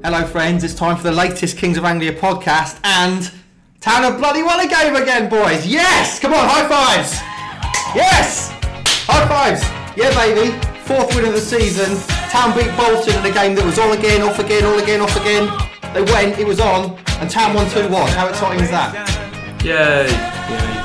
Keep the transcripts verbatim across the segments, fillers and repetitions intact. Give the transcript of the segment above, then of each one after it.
Hello friends, it's time for the latest Kings of Anglia podcast and Town have bloody won a game again, boys! Yes! Come on, high fives! Yes! High fives! Yeah baby, fourth win of the season. Town beat Bolton in a game that was on again, off again, all again, off again. They went, it was on, and Town won two one. How exciting is that? Yay! Yay.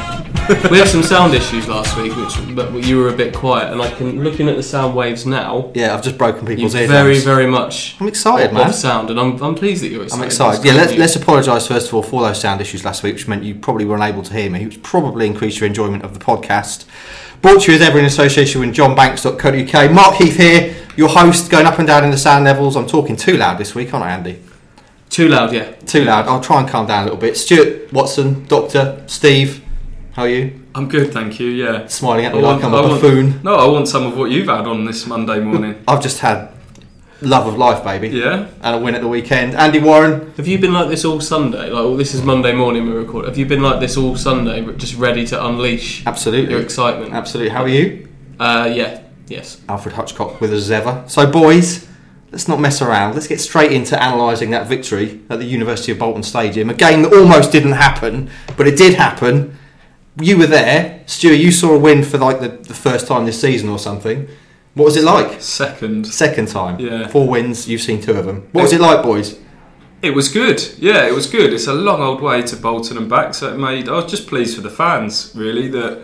We had some sound issues last week, which but you were a bit quiet, and I can looking at the sound waves now. Yeah, I've just broken people's eardrums. Very, very much. I'm excited, off, man. Off sound, and I'm I'm pleased that you're excited. I'm excited. Yeah, let's let's apologise first of all for those sound issues last week, which meant you probably were unable to hear me, which probably increased your enjoyment of the podcast. Brought to you as ever in association with john banks dot co dot U K. Mark Heath here, your host, going up and down in the sound levels. I'm talking too loud this week, aren't I, Andy? Too loud, yeah. Too loud. I'll try and calm down a little bit. Stuart Watson, Doctor Steve, how are you? I'm good, thank you, yeah. Smiling at me I like want, I'm a I want, buffoon. No, I want some of what you've had on this Monday morning. I've just had love of life, baby. Yeah? And a win at the weekend. Andy Warren. Have you been like this all Sunday? Like, well, this is Monday morning we record. Have you been like this all Sunday, just ready to unleash Absolutely. your excitement? Absolutely. How are you? Uh, yeah, yes. Alfred Hutchcock with us as ever. So, boys, let's not mess around. Let's get straight into analysing that victory at the University of Bolton Stadium. A game that almost didn't happen, but it did happen. You were there. Stuart, you saw a win for like the, the first time this season or something. What was it like? Second. Second time. Yeah. Four wins, you've seen two of them. What was it like, boys? It was good. Yeah, it was good. It's a long old way to Bolton and back, so it made... I was just pleased for the fans, really, that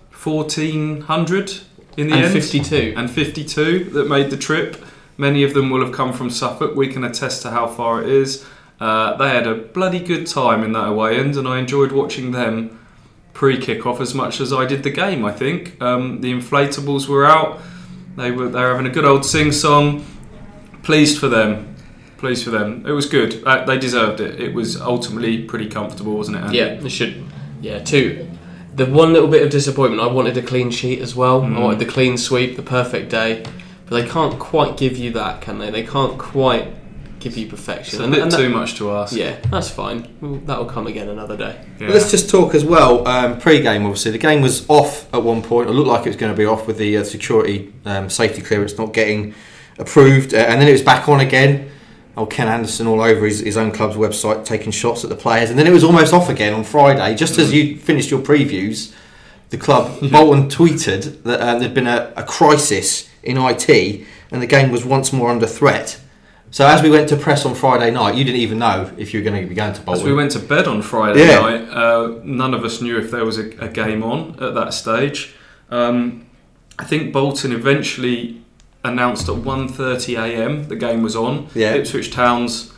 fourteen hundred in the and end. fifty-two. And fifty-two that made the trip. Many of them will have come from Suffolk. We can attest to how far it is. Uh, they had a bloody good time in that away end, and I enjoyed watching them pre-kick-off as much as I did the game, I think. Um, the inflatables were out. They were they were having a good old sing-song. Pleased for them. Pleased for them. It was good. Uh, they deserved it. It was ultimately pretty comfortable, wasn't it, Andy? Yeah, it should. Yeah, two. The one little bit of disappointment, I wanted a clean sheet as well. Mm. I wanted the clean sweep, the perfect day. But they can't quite give you that, can they? They can't quite give you perfection. It's a and, bit and too that, much to ask. Yeah, that's fine. Well, that'll come again another day. Yeah. Let's just talk as well. Um, pre-game, obviously, the game was off at one point. It looked like it was going to be off with the uh, security um, safety clearance not getting approved, uh, and then it was back on again. Oh, Ken Anderson all over his, his own club's website taking shots at the players, and then it was almost off again on Friday. Just mm. as you finished your previews, the club Bolton tweeted that uh, there'd been a, a crisis in I T, and the game was once more under threat. So as we went to press on Friday night, you didn't even know if you were going to be going to Bolton. As we went to bed on Friday yeah. night, uh, none of us knew if there was a, a game on at that stage. Um, I think Bolton eventually announced at one thirty a m the game was on. Yeah. Ipswich Town's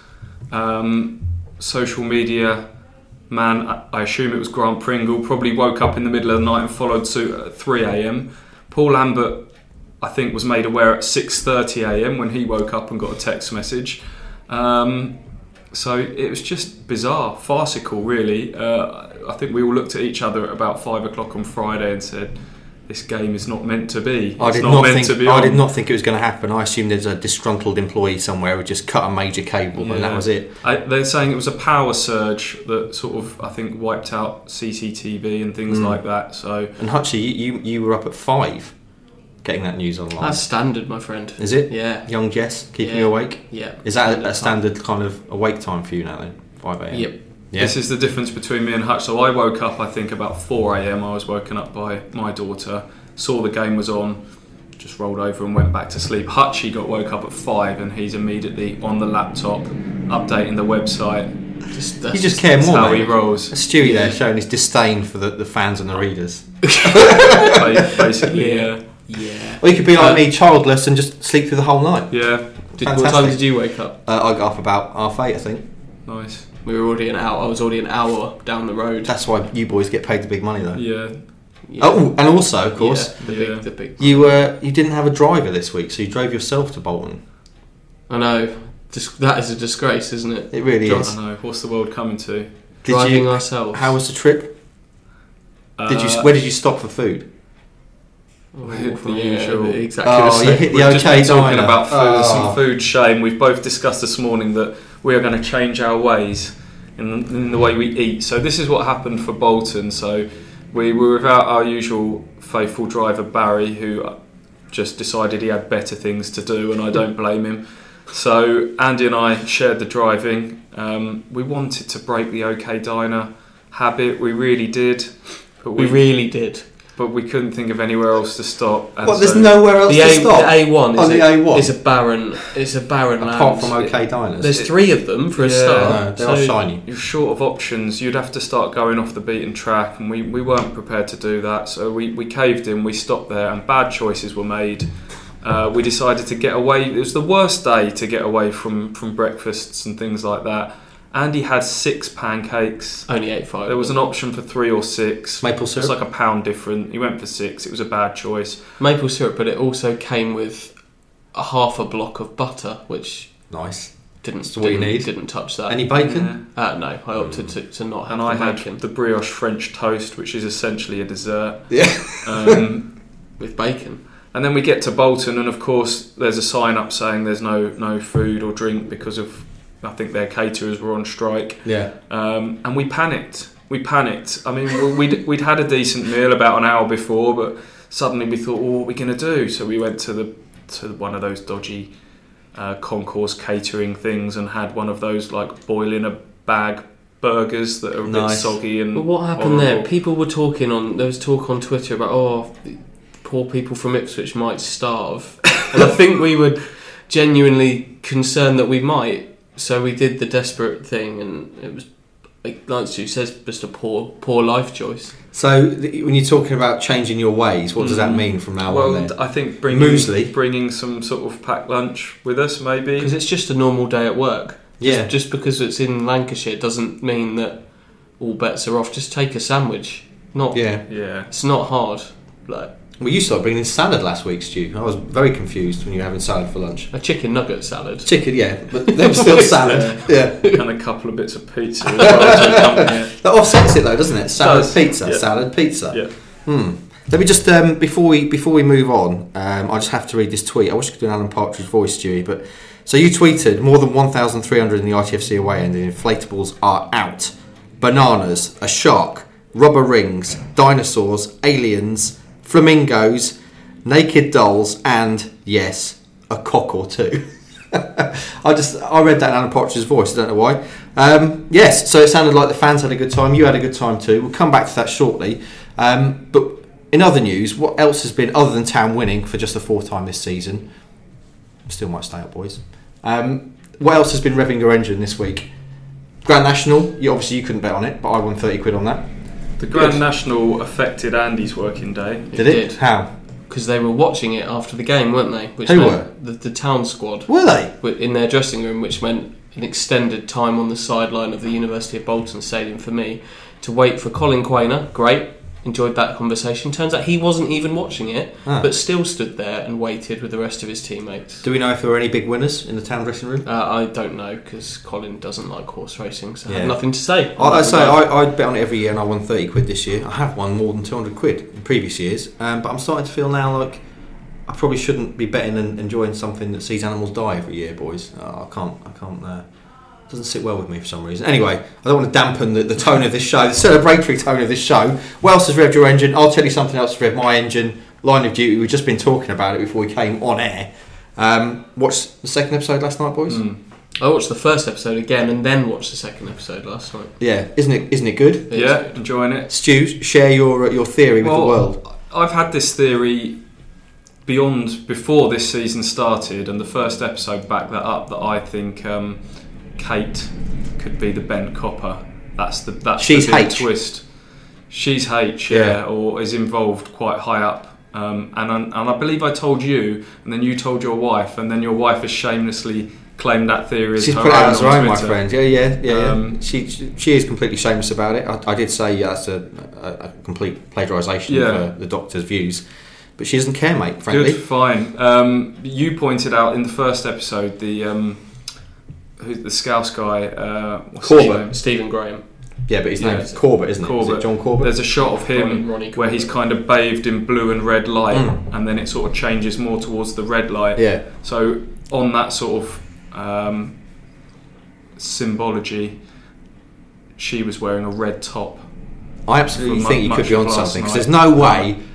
um, social media man, I assume it was Grant Pringle, probably woke up in the middle of the night and followed suit at three a m. Paul Lambert, I think, was made aware at six thirty a m when he woke up and got a text message. Um, so it was just bizarre, farcical, really. Uh, I think we all looked at each other at about five o'clock on Friday and said, "This game is not meant to be. It's I did not, not meant think. to be I on." did not think it was going to happen. I assumed there's a disgruntled employee somewhere who just cut a major cable, Yeah. and that was it. I, they're saying it was a power surge that sort of, I think, wiped out C C T V and things Mm. like that. So, And Hutchie, you, you you were up at five, getting that news online. That's standard, my friend. Is it? Yeah. Young Jess keeping Yeah. you awake. Yeah. Is that a, a Standard standard kind of awake time for you now then? five a m. Yep. Yeah. This is the difference between me and Hutch. So I woke up, I think, about four a m. I was woken up by my daughter, saw the game was on, just rolled over and went back to sleep. Hutchie got woke up at five and he's immediately on the laptop, updating the website. Just, You just care more, how mate. he rolls. Stewie Yeah. there showing his disdain for the, the fans and the readers. Basically, Yeah. yeah. Yeah. Or you could be like Uh, me, childless, and just sleep through the whole night. Yeah, Did, what Fantastic. time did you wake up? Uh, I got up about half eight, I think. nice. We were already an hour. I was already an hour down the road. That's why you boys get paid the big money, though. Yeah, Yeah. Oh, and also, of course, Yeah, the Yeah. big, the big. you uh, you didn't have a driver this week, so you drove yourself to Bolton. I know. Dis- that is a disgrace, isn't it? It really I is. know. What's the world coming to? Did Driving you? ourselves. How was the trip? Did you? Uh, Where did you stop for food? Oh, The yeah, usual. exactly Oh, the you same. hit the We've just OK been talking diner. about food, Oh. some food shame. We've both discussed this morning that we are going to change our ways in, in the way we eat. So this is what happened for Bolton. So we were without our usual faithful driver Barry, who just decided he had better things to do, and I don't blame him. So Andy and I shared the driving. Um, we wanted to break the OK Diner habit. We really did. But We really did. But we couldn't think of anywhere else to stop. And What? There's so nowhere else The to A, stop. the A one is, On the a, A one? is a barren. It's a barren Apart land. from OK Diners. There's three of them for a Yeah. start. No, they are so shiny. You're short of options. You'd have to start going off the beaten track, and we, we weren't prepared to do that. So we, we caved in, we stopped there, and bad choices were made. Uh, we decided to get away. It was the worst day to get away from, from breakfasts and things like that. Andy had six pancakes. Only ate five. There was an option for three or six. Maple It syrup. was like a pound different. He went for six. It was a bad choice. maple syrup, but it also came with a half a block of butter, which Nice. didn't That's what you didn't, need. didn't touch that. Any bacon? Uh, no, I opted to, to not have And I the had bacon the brioche French toast, which is essentially a dessert. Yeah. Um, with bacon. And then we get to Bolton, and of course, there's a sign up saying there's no no food or drink because of, I think their caterers were on strike. Yeah. Um, and we panicked. We panicked. I mean, we'd we'd had a decent meal about an hour before, but suddenly we thought, well, what are we going to do? So we went to the to one of those dodgy uh, concourse catering things and had one of those like boil in a bag burgers that are a bit Nice. soggy and. But what happened there? horrible. People were talking on. There was talk on Twitter about oh, poor people from Ipswich might starve, and I think we were genuinely concerned that we might. So we did the desperate thing, and it was like Stu says, just a poor, poor life choice. So th- when you're talking about changing your ways, what does that Mm. mean from now Well, on then? I think bringing Muesli. bringing some sort of packed lunch with us, maybe. Because it's just a normal day at work. Yeah. Just, just because it's in Lancashire doesn't mean that all bets are off. Just take a sandwich. Not. Yeah. Yeah. It's not hard. Like Well, you started bringing in salad last week, Stu. I was very confused when you were having salad for lunch. a chicken nugget salad. Chicken, yeah, but them still salad. Yeah. And a couple of bits of pizza as well to accompany it. That offsets it though, doesn't it? Salad, Does. pizza, Yeah. salad, pizza. Yeah. Hmm. Let me just um, before we before we move on, um, I just have to read this tweet. I wish I could do an Alan Partridge voice, Stewie, but so you tweeted more than one thousand three hundred in the I T F C away end, and inflatables are out. Bananas, a shark, rubber rings, dinosaurs, aliens, flamingos, naked dolls, and yes, a cock or two. I just I read that in Alan Partridge's voice. I don't know why. Um, yes, so it sounded like the fans had a good time. You had a good time too. We'll come back to that shortly. Um, but in other news, what else has been other than Town winning for just the fourth time this season? Still might stay up, boys. Um, what else has been revving your engine this week? Grand National. You obviously you couldn't bet on it, but I won thirty quid on that. The Grand Good. National affected Andy's working day. Did it? did. How? Because they were watching it after the game, weren't they? Which Who meant were? The, the town squad Were they? were in their dressing room, which meant an extended time on the sideline of the University of Bolton Stadium for me to wait for Colin Quainer. Great, enjoyed that conversation. Turns out he wasn't even watching it, Ah. but still stood there and waited with the rest of his teammates. Do we know if there were any big winners in the town dressing room? Uh, I don't know because Colin doesn't like horse racing, so I Yeah. have nothing to say. I, I say I, I bet on it every year, and I won thirty quid this year. I have won more than two hundred quid in previous years, um, but I'm starting to feel now like I probably shouldn't be betting and enjoying something that sees animals die every year, boys. Uh, I can't. I can't. Uh, it doesn't sit well with me for some reason. Anyway, I don't want to dampen the, the tone of this show, the celebratory tone of this show. What else has revved your engine? I'll tell you something else has revved my engine. Line of Duty. We've just been talking about it before we came on air. Um, watched the second episode last night, boys. Mm. I watched the first episode again and then watched the second episode last night. Yeah, isn't it? Isn't it good? It is Yeah, good. enjoying it. Stu, share your your theory with Well, the world. I've had this theory beyond before this season started, and the first episode backed that up. That I think um, Kate could be the bent copper. That's the that's She's the big H. twist. She's H, yeah, Yeah. or is involved quite high up. Um, and I, and I believe I told you, and then you told your wife, and then your wife has shamelessly claimed that theory as She's her put it out own as her on own, my Twitter. friend. Yeah, yeah, yeah. Um, yeah. She, she she is completely shameless about it. I, I did say yeah, that's a, a, a complete plagiarisation Yeah. of uh, the doctor's views, but she doesn't care, mate. Frankly, Good, fine. Um, you pointed out in the first episode the um, who's the Scouse guy. Uh, what's his Corbett. name? Stephen Graham. yeah, but his Yeah, name's Corbett, isn't it? Is Corbett. it John Corbett? There's a shot of him Ronnie- Ronnie where he's Corbett. kind of bathed in blue and red light, Mm. and then it sort of changes more towards the red light. yeah, So on that sort of um, symbology, she was wearing a red top. I absolutely For think mu- you could much be of on last something because night. there's no way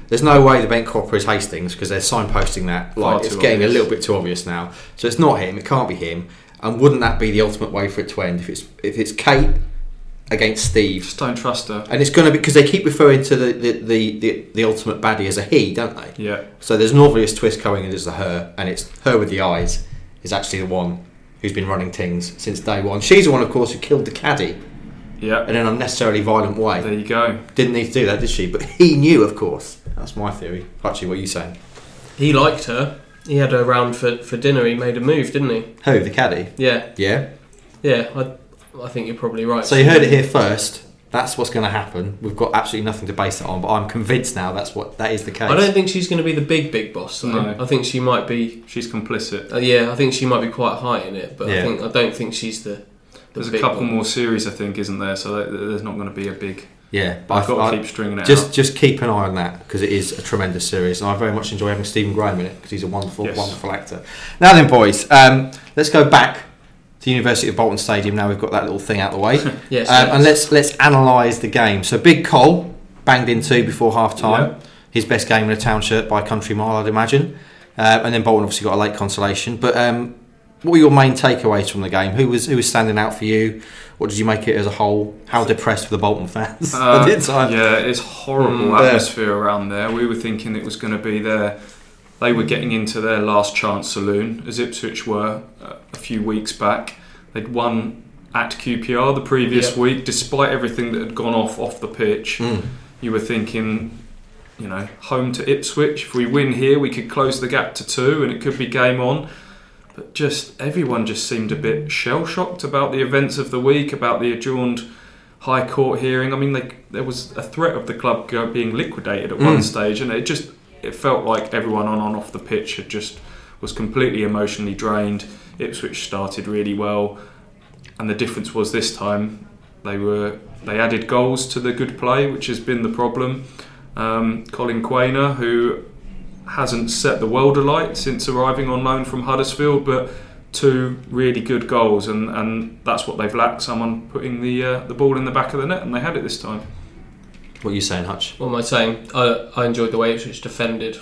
There's no way the bent copper is Hastings because they're signposting that. Like Far it's too getting obvious. a little bit too obvious now. So it's not him. It can't be him. And wouldn't that be the ultimate way for it to end if it's if it's Kate against Steve? Just don't trust her. And it's going to be because they keep referring to the the, the, the the ultimate baddie as a he, don't they? Yeah. So there's an obvious twist coming in as a her, and it's her with the eyes is actually the one who's been running things since day one. She's the one, of course, who killed the caddy Yeah. in an unnecessarily violent way. There you go. Didn't need to do that, did she? But he knew, of course. That's my theory. Actually, what are you saying? He liked her. He had her around for, for dinner. He made a move, didn't he? Who, the caddy? Yeah. Yeah. Yeah, I, I think you're probably right. So you heard it here first. That's what's going to happen. We've got absolutely nothing to base it on, but I'm convinced now that's what that is the case. I don't think she's going to be the big, big boss, though. No. I think she might be... She's complicit. Uh, yeah, I think she might be quite high in it, but Yeah. I think I don't think she's the, the There's a big couple one. more series, I think, isn't there? So there- there's not going to be a big. Yeah, but I've got I, to I, keep stringing it just out. just keep an eye on that because it is a tremendous series, and I very much enjoy having Stephen Graham in it because he's a wonderful, Yes. wonderful actor. Now then, boys, um, let's go back to the University of Bolton Stadium. Now we've got that little thing out the way, Yes, um, yes. and let's let's analyse the game. So Big Cole banged in two before half time. Yeah. His best game in a town shirt by a country mile, I'd imagine. Uh, and then Bolton obviously got a late consolation. But um, what were your main takeaways from the game? Who was who was standing out for you? What did you make it as a whole? How depressed were the Bolton fans Uh, at the time? yeah, it's horrible Mm, yeah. atmosphere around there. We were thinking it was going to be their. They were getting into their last chance saloon, as Ipswich were uh, a few weeks back. They'd won at Q P R the previous Yep. week, despite everything that had gone off off the pitch. Mm. You were thinking, you know, home to Ipswich. If we win here, we could close the gap to two, and it could be game on. But just everyone just seemed a bit shell shocked about the events of the week, about the adjourned High Court hearing. I mean, they, there was a threat of the club go, being liquidated at Mm. one stage, and it just it felt like everyone on and off the pitch had just was completely emotionally drained. Ipswich started really well, and the difference was this time they were they added goals to the good play, which has been the problem. Um, Colin Quainer, who hasn't set the world alight since arriving on loan from Huddersfield, but two really good goals, and, and that's what they've lacked, someone putting the uh, the ball in the back of the net, and they had it this time. What are you saying, Hutch? What am I saying? I, I enjoyed the way Ipswich defended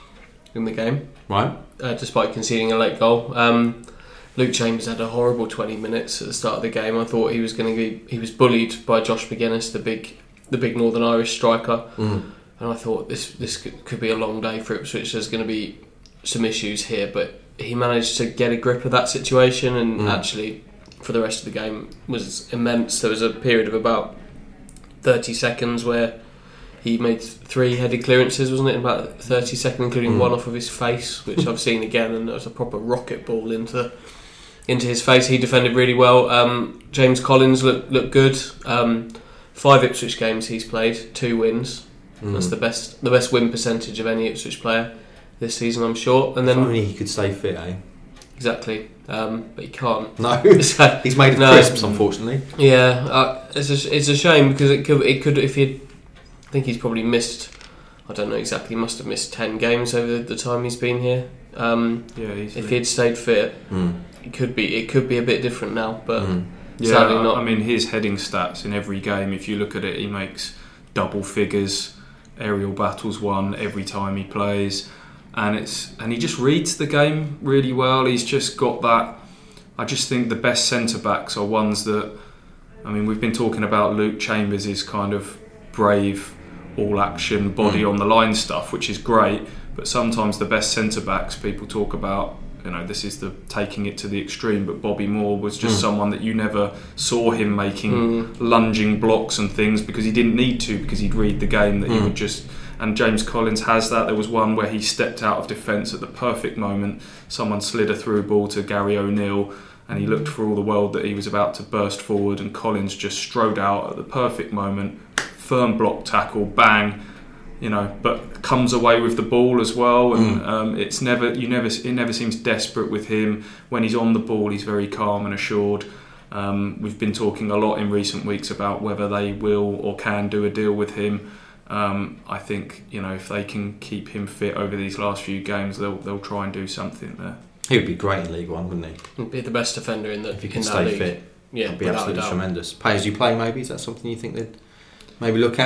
in the game, Right? uh, despite conceding a late goal. Um, Luke Chambers had a horrible twenty minutes at the start of the game. I thought he was going to be he was bullied by Josh McGuinness, the big the big Northern Irish striker, Mm. and I thought this this could, could be a long day for Ipswich. There's going to be some issues here, but he managed to get a grip of that situation, and Mm. actually for the rest of the game was immense. There was a period of about thirty seconds where he made three headed clearances, wasn't it, in about thirty seconds, including Mm. one off of his face, which I've seen again, and it was a proper rocket ball into into his face. He defended really well. Um, James Collins looked looked good. Um, five Ipswich games he's played, two wins. Mm. That's the best the best win percentage of any Ipswich player this season, I'm sure. And If then only he could stay fit, eh? exactly, um, but he can't. No, So, he's made of No. crisps, unfortunately. yeah, uh, it's a, it's a shame because it could it could if he, I think he's probably missed. I don't know exactly. He must have missed ten games over the, the time he's been here. Um, Yeah, easily. if he had stayed fit, Mm. it could be it could be a bit different now. But Mm. Yeah, sadly I- not. I mean, his heading stats in every game, if you look at it, he makes double figures, aerial battles won every time he plays, and it's and he just reads the game really well. He's just got that. I just think the best centre backs are ones that. I mean, we've been talking about Luke Chambers' is kind of brave, all action, body Mm. on the line stuff, which is great. But sometimes the best centre backs, people talk about, you know, this is the taking it to the extreme. But Bobby Moore was just Mm. someone that you never saw him making Mm. lunging blocks and things because he didn't need to, because he'd read the game that he Mm. would just. And James Collins has that. There was one where he stepped out of defence at the perfect moment. Someone slid a through ball to Gary O'Neill, and he looked for all the world that he was about to burst forward, and Collins just strode out at the perfect moment, firm block tackle, bang, you know, but comes away with the ball as well, and Mm. um, it's never you never it never seems desperate with him. When he's on the ball, he's very calm and assured. Um, we've been talking a lot in recent weeks about whether they will or can do a deal with him. Um, I think, you know, if they can keep him fit over these last few games, they'll they'll try and do something there. He would be great in League One, wouldn't he? He'd be the best defender in the If he in could that stay league. fit, Yeah, that'd be without a absolutely doubt. tremendous. Pay as you play, maybe is that something you think they'd maybe look at?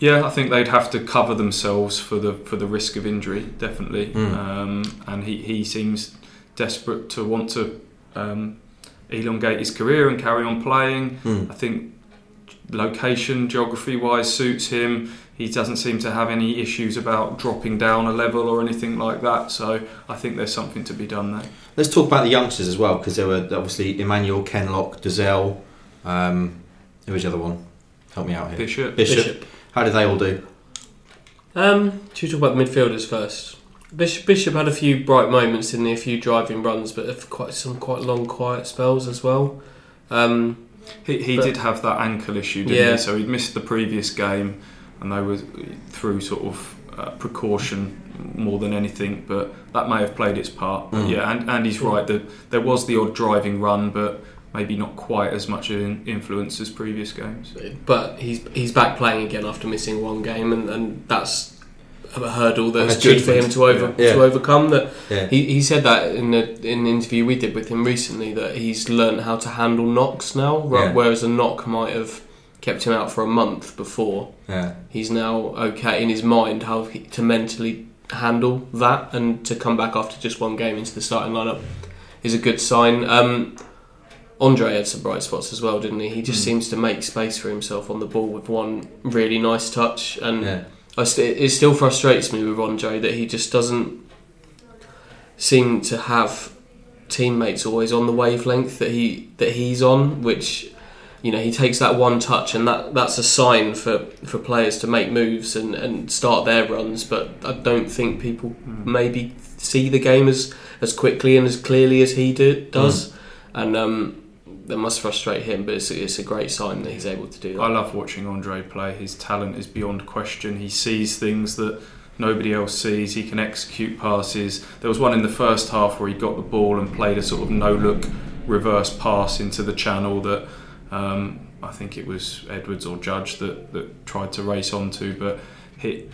Yeah, I think they'd have to cover themselves for the for the risk of injury, definitely. Mm. Um, and he, he seems desperate to want to um, elongate his career and carry on playing. Mm. I think location, geography-wise, suits him. He doesn't seem to have any issues about dropping down a level or anything like that. So I think there's something to be done there. Let's talk about the youngsters as well, because there were obviously Emmanuel, Kenlock, Dazelle. Um, who was the other one? Help me out here. Bishop. Bishop. Bishop. How did they all do? Um, should we talk about the midfielders first? Bishop, Bishop had a few bright moments, didn't he? A few driving runs, but quite some quite long, quiet spells as well. Um, He, he but, did have that ankle issue, didn't yeah. he? So he'd missed the previous game, and they were through sort of uh, precaution more than anything. But that may have played its part. But Mm. yeah, and, and he's right that there was the odd driving run, but maybe not quite as much of an influence as previous games. But he's he's back playing again after missing one game, and, and that's a hurdle that's An good for him achievement. to over Yeah. to overcome. That Yeah. he, he said that in the in the interview we did with him recently, that he's learned how to handle knocks now, right, Yeah. whereas a knock might have kept him out for a month before. Yeah. He's now okay in his mind how he, to mentally handle that, and to come back after just one game into the starting lineup is a good sign. Um, Andre had some bright spots as well, didn't he? He just Mm. seems to make space for himself on the ball with one really nice touch, and Yeah. I st- it still frustrates me with Andre that he just doesn't seem to have teammates always on the wavelength that he that he's on, which, you know, he takes that one touch and that, that's a sign for, for players to make moves and, and start their runs, but I don't think people Mm. maybe see the game as, as quickly and as clearly as he do, does, Mm. and um, that must frustrate him, but it's, it's a great sign that he's able to do that. I love watching Andre play. His talent is beyond question. He sees things that nobody else sees. He can execute passes. There was one in the first half where he got the ball and played a sort of no-look reverse pass into the channel that um, I think it was Edwards or Judge that, that tried to race onto. But he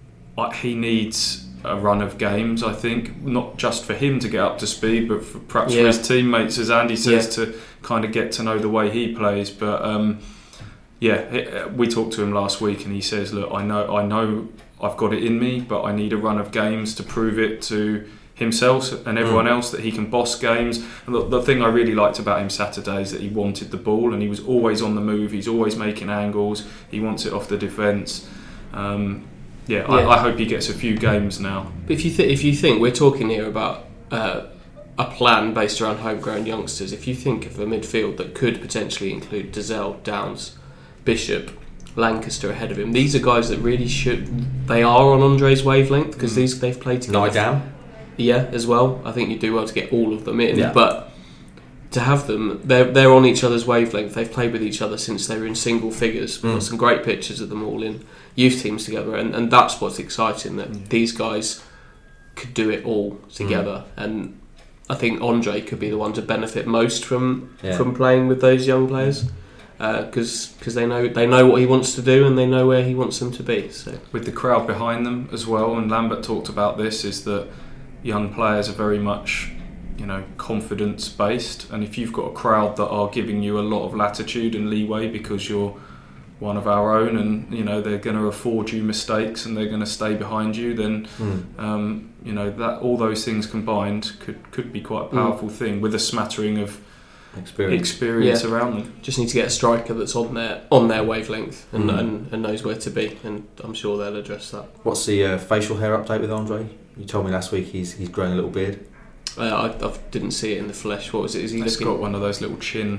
he needs a run of games, I think, not just for him to get up to speed, but for, perhaps Yeah. for his teammates, as Andy says, Yeah. to kind of get to know the way he plays. But um, yeah, it, we talked to him last week, and he says, "Look, I know, I know, I've got it in me, but I need a run of games to prove it to himself and everyone Mm. else that he can boss games." And the, the thing I really liked about him Saturday is that he wanted the ball, and he was always on the move. He's always making angles. He wants it off the defence. Um, yeah, Yeah. I, I hope he gets a few games now. But if you th- if you think we're talking here about uh, a plan based around homegrown youngsters, if you think of a midfield that could potentially include Dazelle, Downs, Bishop, Lancaster ahead of him, these are guys that really should. They are on Andre's wavelength because Mm. these they've played together. Nydam. Yeah, as well. I think you do well to get all of them in, Yeah. but to have them, they're they're on each other's wavelength. They've played with each other since they were in single figures. We've Mm. got some great pictures of them all in youth teams together, and, and that's what's exciting, that Yeah. these guys could do it all together. And I think Andre could be the one to benefit most from Yeah. from playing with those young players, because because they know they know what he wants to do and they know where he wants them to be. So With the crowd behind them as well, and Lambert talked about this, is that young players are very much, you know, confidence based, and if you've got a crowd that are giving you a lot of latitude and leeway because you're one of our own, and you know they're going to afford you mistakes and they're going to stay behind you, then Mm. um, you know that all those things combined could could be quite a powerful thing with a smattering of Experience. experience Yeah. around them. just need to get a striker that's on their on their wavelength and, Mm. and, and knows where to be, and I'm sure they'll address that. What's the uh, facial hair update with Andre? You told me last week he's he's grown a little beard. Uh, I, I didn't see it in the flesh. What was it? Is he He's looking? got one of those little chin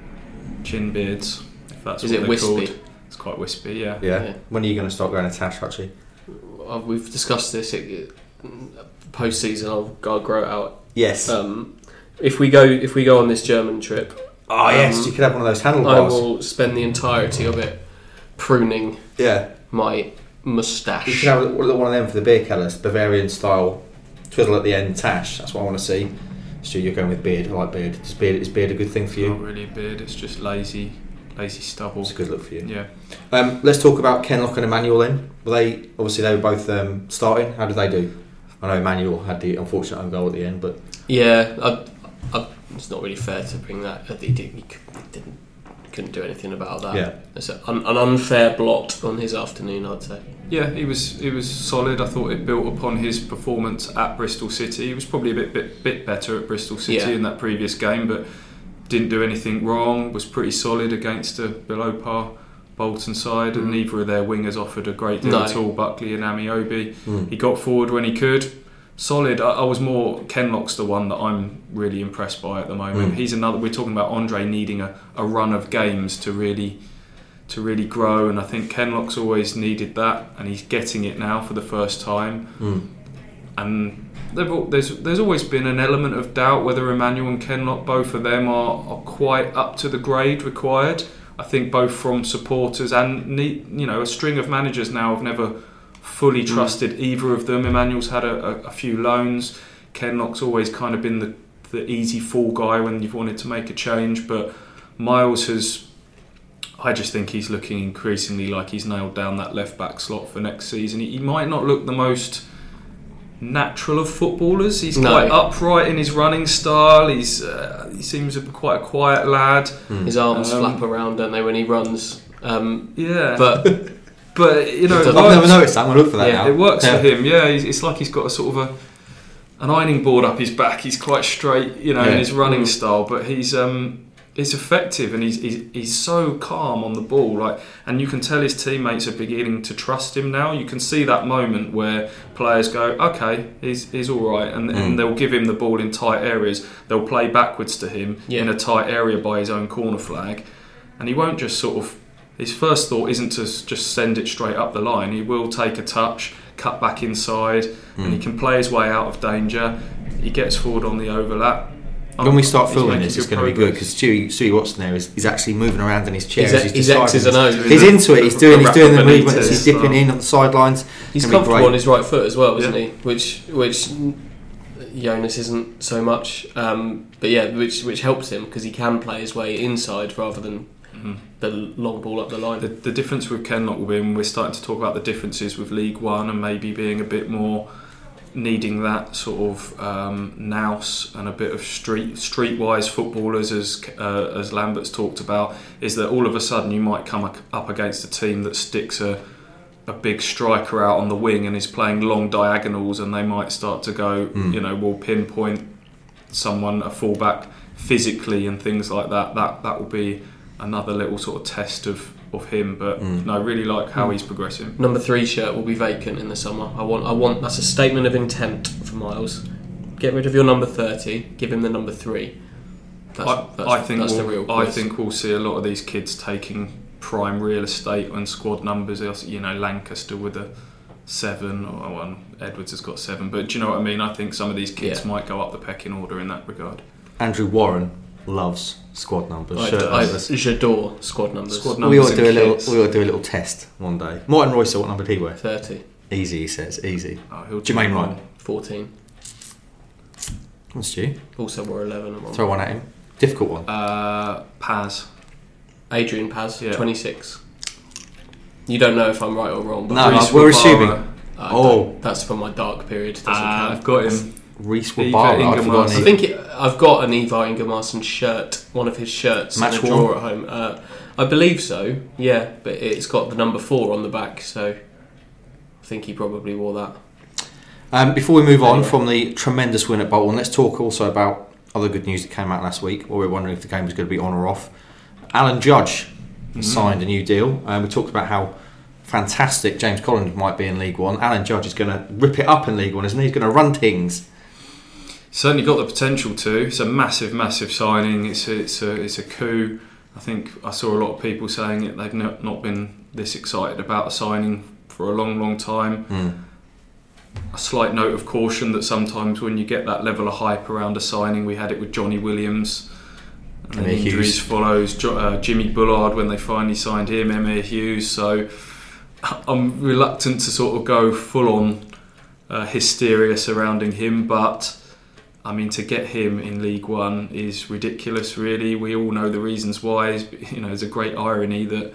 chin beards, if that's Is what it they're wispy? called. It's quite wispy, yeah. Yeah. Yeah. When are you going to start going to Tash, actually? Uh, we've discussed this. It, it, post season, I'll, I'll grow it out. Yes. Um, if we go if we go on this German trip, oh yes, um, you could have one of those I handlebars. will spend the entirety of it pruning Yeah. my You moustache. could have one of them for the beer colours, Bavarian style, twiddle at the end, Tash. That's what I want to see. So you're going with beard. I like beard. Is beard is beard a good thing for Not you? really a beard, it's just lazy lazy stubble. It's a good look for you. Yeah. Um, let's talk about Kenlock and Emmanuel then. Were they obviously they were both um, starting? How did they do? I know Emmanuel had the unfortunate own goal at the end, but Yeah, I, I, it's not really fair to bring that. He, did, he, could, he didn't couldn't do anything about that. Yeah. It's a, an, an unfair blot on his afternoon, I'd say. Yeah, he was he was solid. I thought it built upon his performance at Bristol City. He was probably a bit bit, bit better at Bristol City Yeah. in that previous game, but didn't do anything wrong. Was pretty solid against a below par Bolton side, and Mm. neither of their wingers offered a great deal No. at all. Buckley and Amiobi. Mm. He got forward when he could. Solid. I, I was more Kenlock's the one that I'm really impressed by at the moment. Mm. He's another. We're talking about Andre needing a, a run of games to really. to really grow, and I think Kenlock's always needed that, and he's getting it now for the first time. Mm. And they've al- there's there's always been an element of doubt whether Emmanuel and Kenlock, both of them, are, are quite up to the grade required. I think both from supporters and ne- you know a string of managers now have never fully trusted either of them. Emmanuel's had a, a, a few loans. Kenlock's always kind of been the the easy fall guy when you've wanted to make a change, but Miles has. I just think he's looking increasingly like he's nailed down that left back slot for next season. He, he might not look the most natural of footballers. He's No. quite upright in his running style. He's uh, he seems a, quite a quiet lad. His arms Um, flap around, don't they, when he runs? Um, Yeah, but but you know, It it does- I've never works, noticed that. I'm gonna look for that Yeah, now. it works Yeah. for him. Yeah, he's, it's like he's got a sort of a an ironing board up his back. He's quite straight, you know, Yeah. in his running Mm. style, but he's um he's effective, and he's, he's he's so calm on the ball, like, and you can tell his teammates are beginning to trust him now. You can see that moment where players go, okay, he's he's all right, and, Mm. and they'll give him the ball in tight areas. They'll play backwards to him Yeah. in a tight area by his own corner flag, and he won't just sort of. His first thought isn't to s- just send it straight up the line. He will take a touch, cut back inside, and he Mm. can play his way out of danger. He gets forward on the overlap. When we start He's filming making this, it's good going to be good progress. because Stewie, Stewie Watson there is he's actually moving around in his chair. his, as he's his describing X's and this. O's. He's into it. He's doing he's doing the Rafa movements. He's Benitez dipping style. in on the sidelines. He's Gonna be comfortable great. on his right foot as well, isn't Yeah. he? Which which Jonas isn't so much. Um, but yeah, which which helps him because he can play his way inside rather than Mhm. the long ball up the line. The, the difference with Kenlock will be when we're starting to talk about the differences with League One and maybe being a bit more needing that sort of um, nous and a bit of street streetwise footballers, as uh, as Lambert's talked about, is that all of a sudden you might come up against a team that sticks a a big striker out on the wing and is playing long diagonals, and they might start to go, Mm. you know, we'll pinpoint someone, a fullback, physically and things like that. That that will be another little sort of test of, of him. But Mm. no, I really like how he's progressing. Number three shirt will be vacant in the summer. I want I want that's a statement of intent for Miles. Get rid of your number thirty. Give him the number three. That's, I, that's, I think that's we'll, the real I quiz. think we'll see a lot of these kids taking prime real estate and squad numbers. You know, Lancaster with a seven, or well, Edwards has got seven. But do you know what I mean? I think some of these kids Yeah. might go up the pecking order in that regard. Andrew Warren loves squad numbers. I, shirt I, numbers. j'adore squad numbers. Squad We numbers ought to do a and little. kits. We ought to do a little test one day. Martin Royce, what number did he wear? thirty, Easy, he says. Easy. Oh, he'll Jermaine do Ryan. fourteen. What's you? Also wore eleven at one. Throw one at him. Difficult one. Uh, Paz. Adrian Paz, Yeah. twenty-six. You don't know if I'm right or wrong, but No, Reece we're Wabara. assuming. I Oh. don't- that's from my dark period. Doesn't Ah, count. I've got him. Reece Eva Wabara. I've Ingemarson. forgotten I his- think it, I've got an Ivar Ingemarson shirt, one of his shirts, Match in a drawer worn? at home. Uh, I believe so, yeah, but it's got the number four on the back, so I think he probably wore that. Um, before we move on Anyway. from the tremendous win at Bolton, let's talk also about other good news that came out last week, where we were wondering if the game was going to be on or off. Alan Judge Mhm. signed a new deal. Um, we talked about how fantastic James Collins might be in League One. Alan Judge is going to rip it up in League One, isn't he? He's going to run things. Certainly got the potential to. It's a massive, massive signing. It's a, it's a, it's a coup. I think I saw a lot of people saying it. They've not, not been this excited about a signing for a long, long time. Mm. A slight note of caution that sometimes when you get that level of hype around a signing, we had it with Johnny Williams. And Emir injuries Hughes. follows. Jo- uh, Jimmy Bullard when they finally signed him. Emir Hughes. So I'm reluctant to sort of go full on uh, hysteria surrounding him, but I mean, to get him in League One is ridiculous, really. We all know the reasons why. You know, there's a great irony that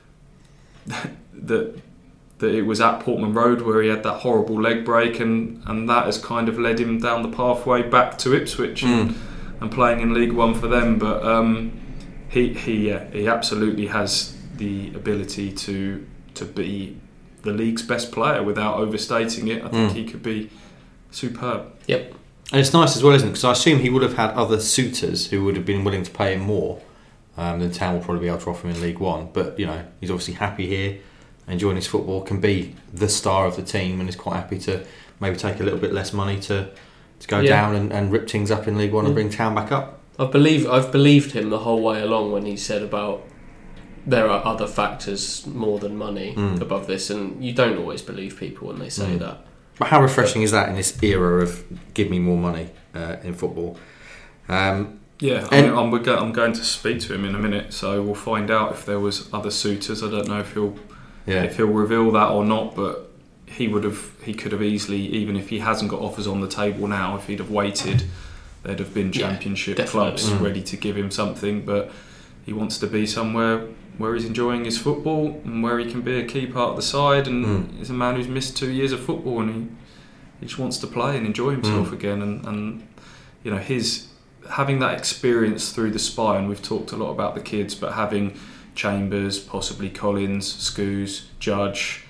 that that it was at Portman Road where he had that horrible leg break, and, and that has kind of led him down the pathway back to Ipswich Mm. and, and playing in League One for them. But um, he he yeah, he absolutely has the ability to to be the league's best player without overstating it. I think mm. he could be superb. Yep. And it's nice as well, isn't it? Because I assume he would have had other suitors who would have been willing to pay him more um, than Town will probably be able to offer him in League One. But, you know, he's obviously happy here, enjoying his football, can be the star of the team, and is quite happy to maybe take a little bit less money to, to go yeah. down and, and rip things up in League One yeah. and bring Town back up. I believe I've believed him the whole way along when he said about there are other factors more than money mm. above this, and you don't always believe people when they say mm. that. But how refreshing is that in this era of give me more money uh, in football? Um, yeah, I mean, I'm, I'm going to speak to him in a minute, so we'll find out if there was other suitors. I don't know if he'll yeah. if he'll reveal that or not, but he would have he could have easily, even if he hasn't got offers on the table now, if he'd have waited, there'd have been championship yeah, clubs mm. ready to give him something. But he wants to be somewhere where he's enjoying his football and where he can be a key part of the side, and mm. he's a man who's missed two years of football, and he, he just wants to play and enjoy himself mm. again. And, and you know, his having that experience through the spine, we've talked a lot about the kids, but having Chambers, possibly Collins, Scoos, Judge,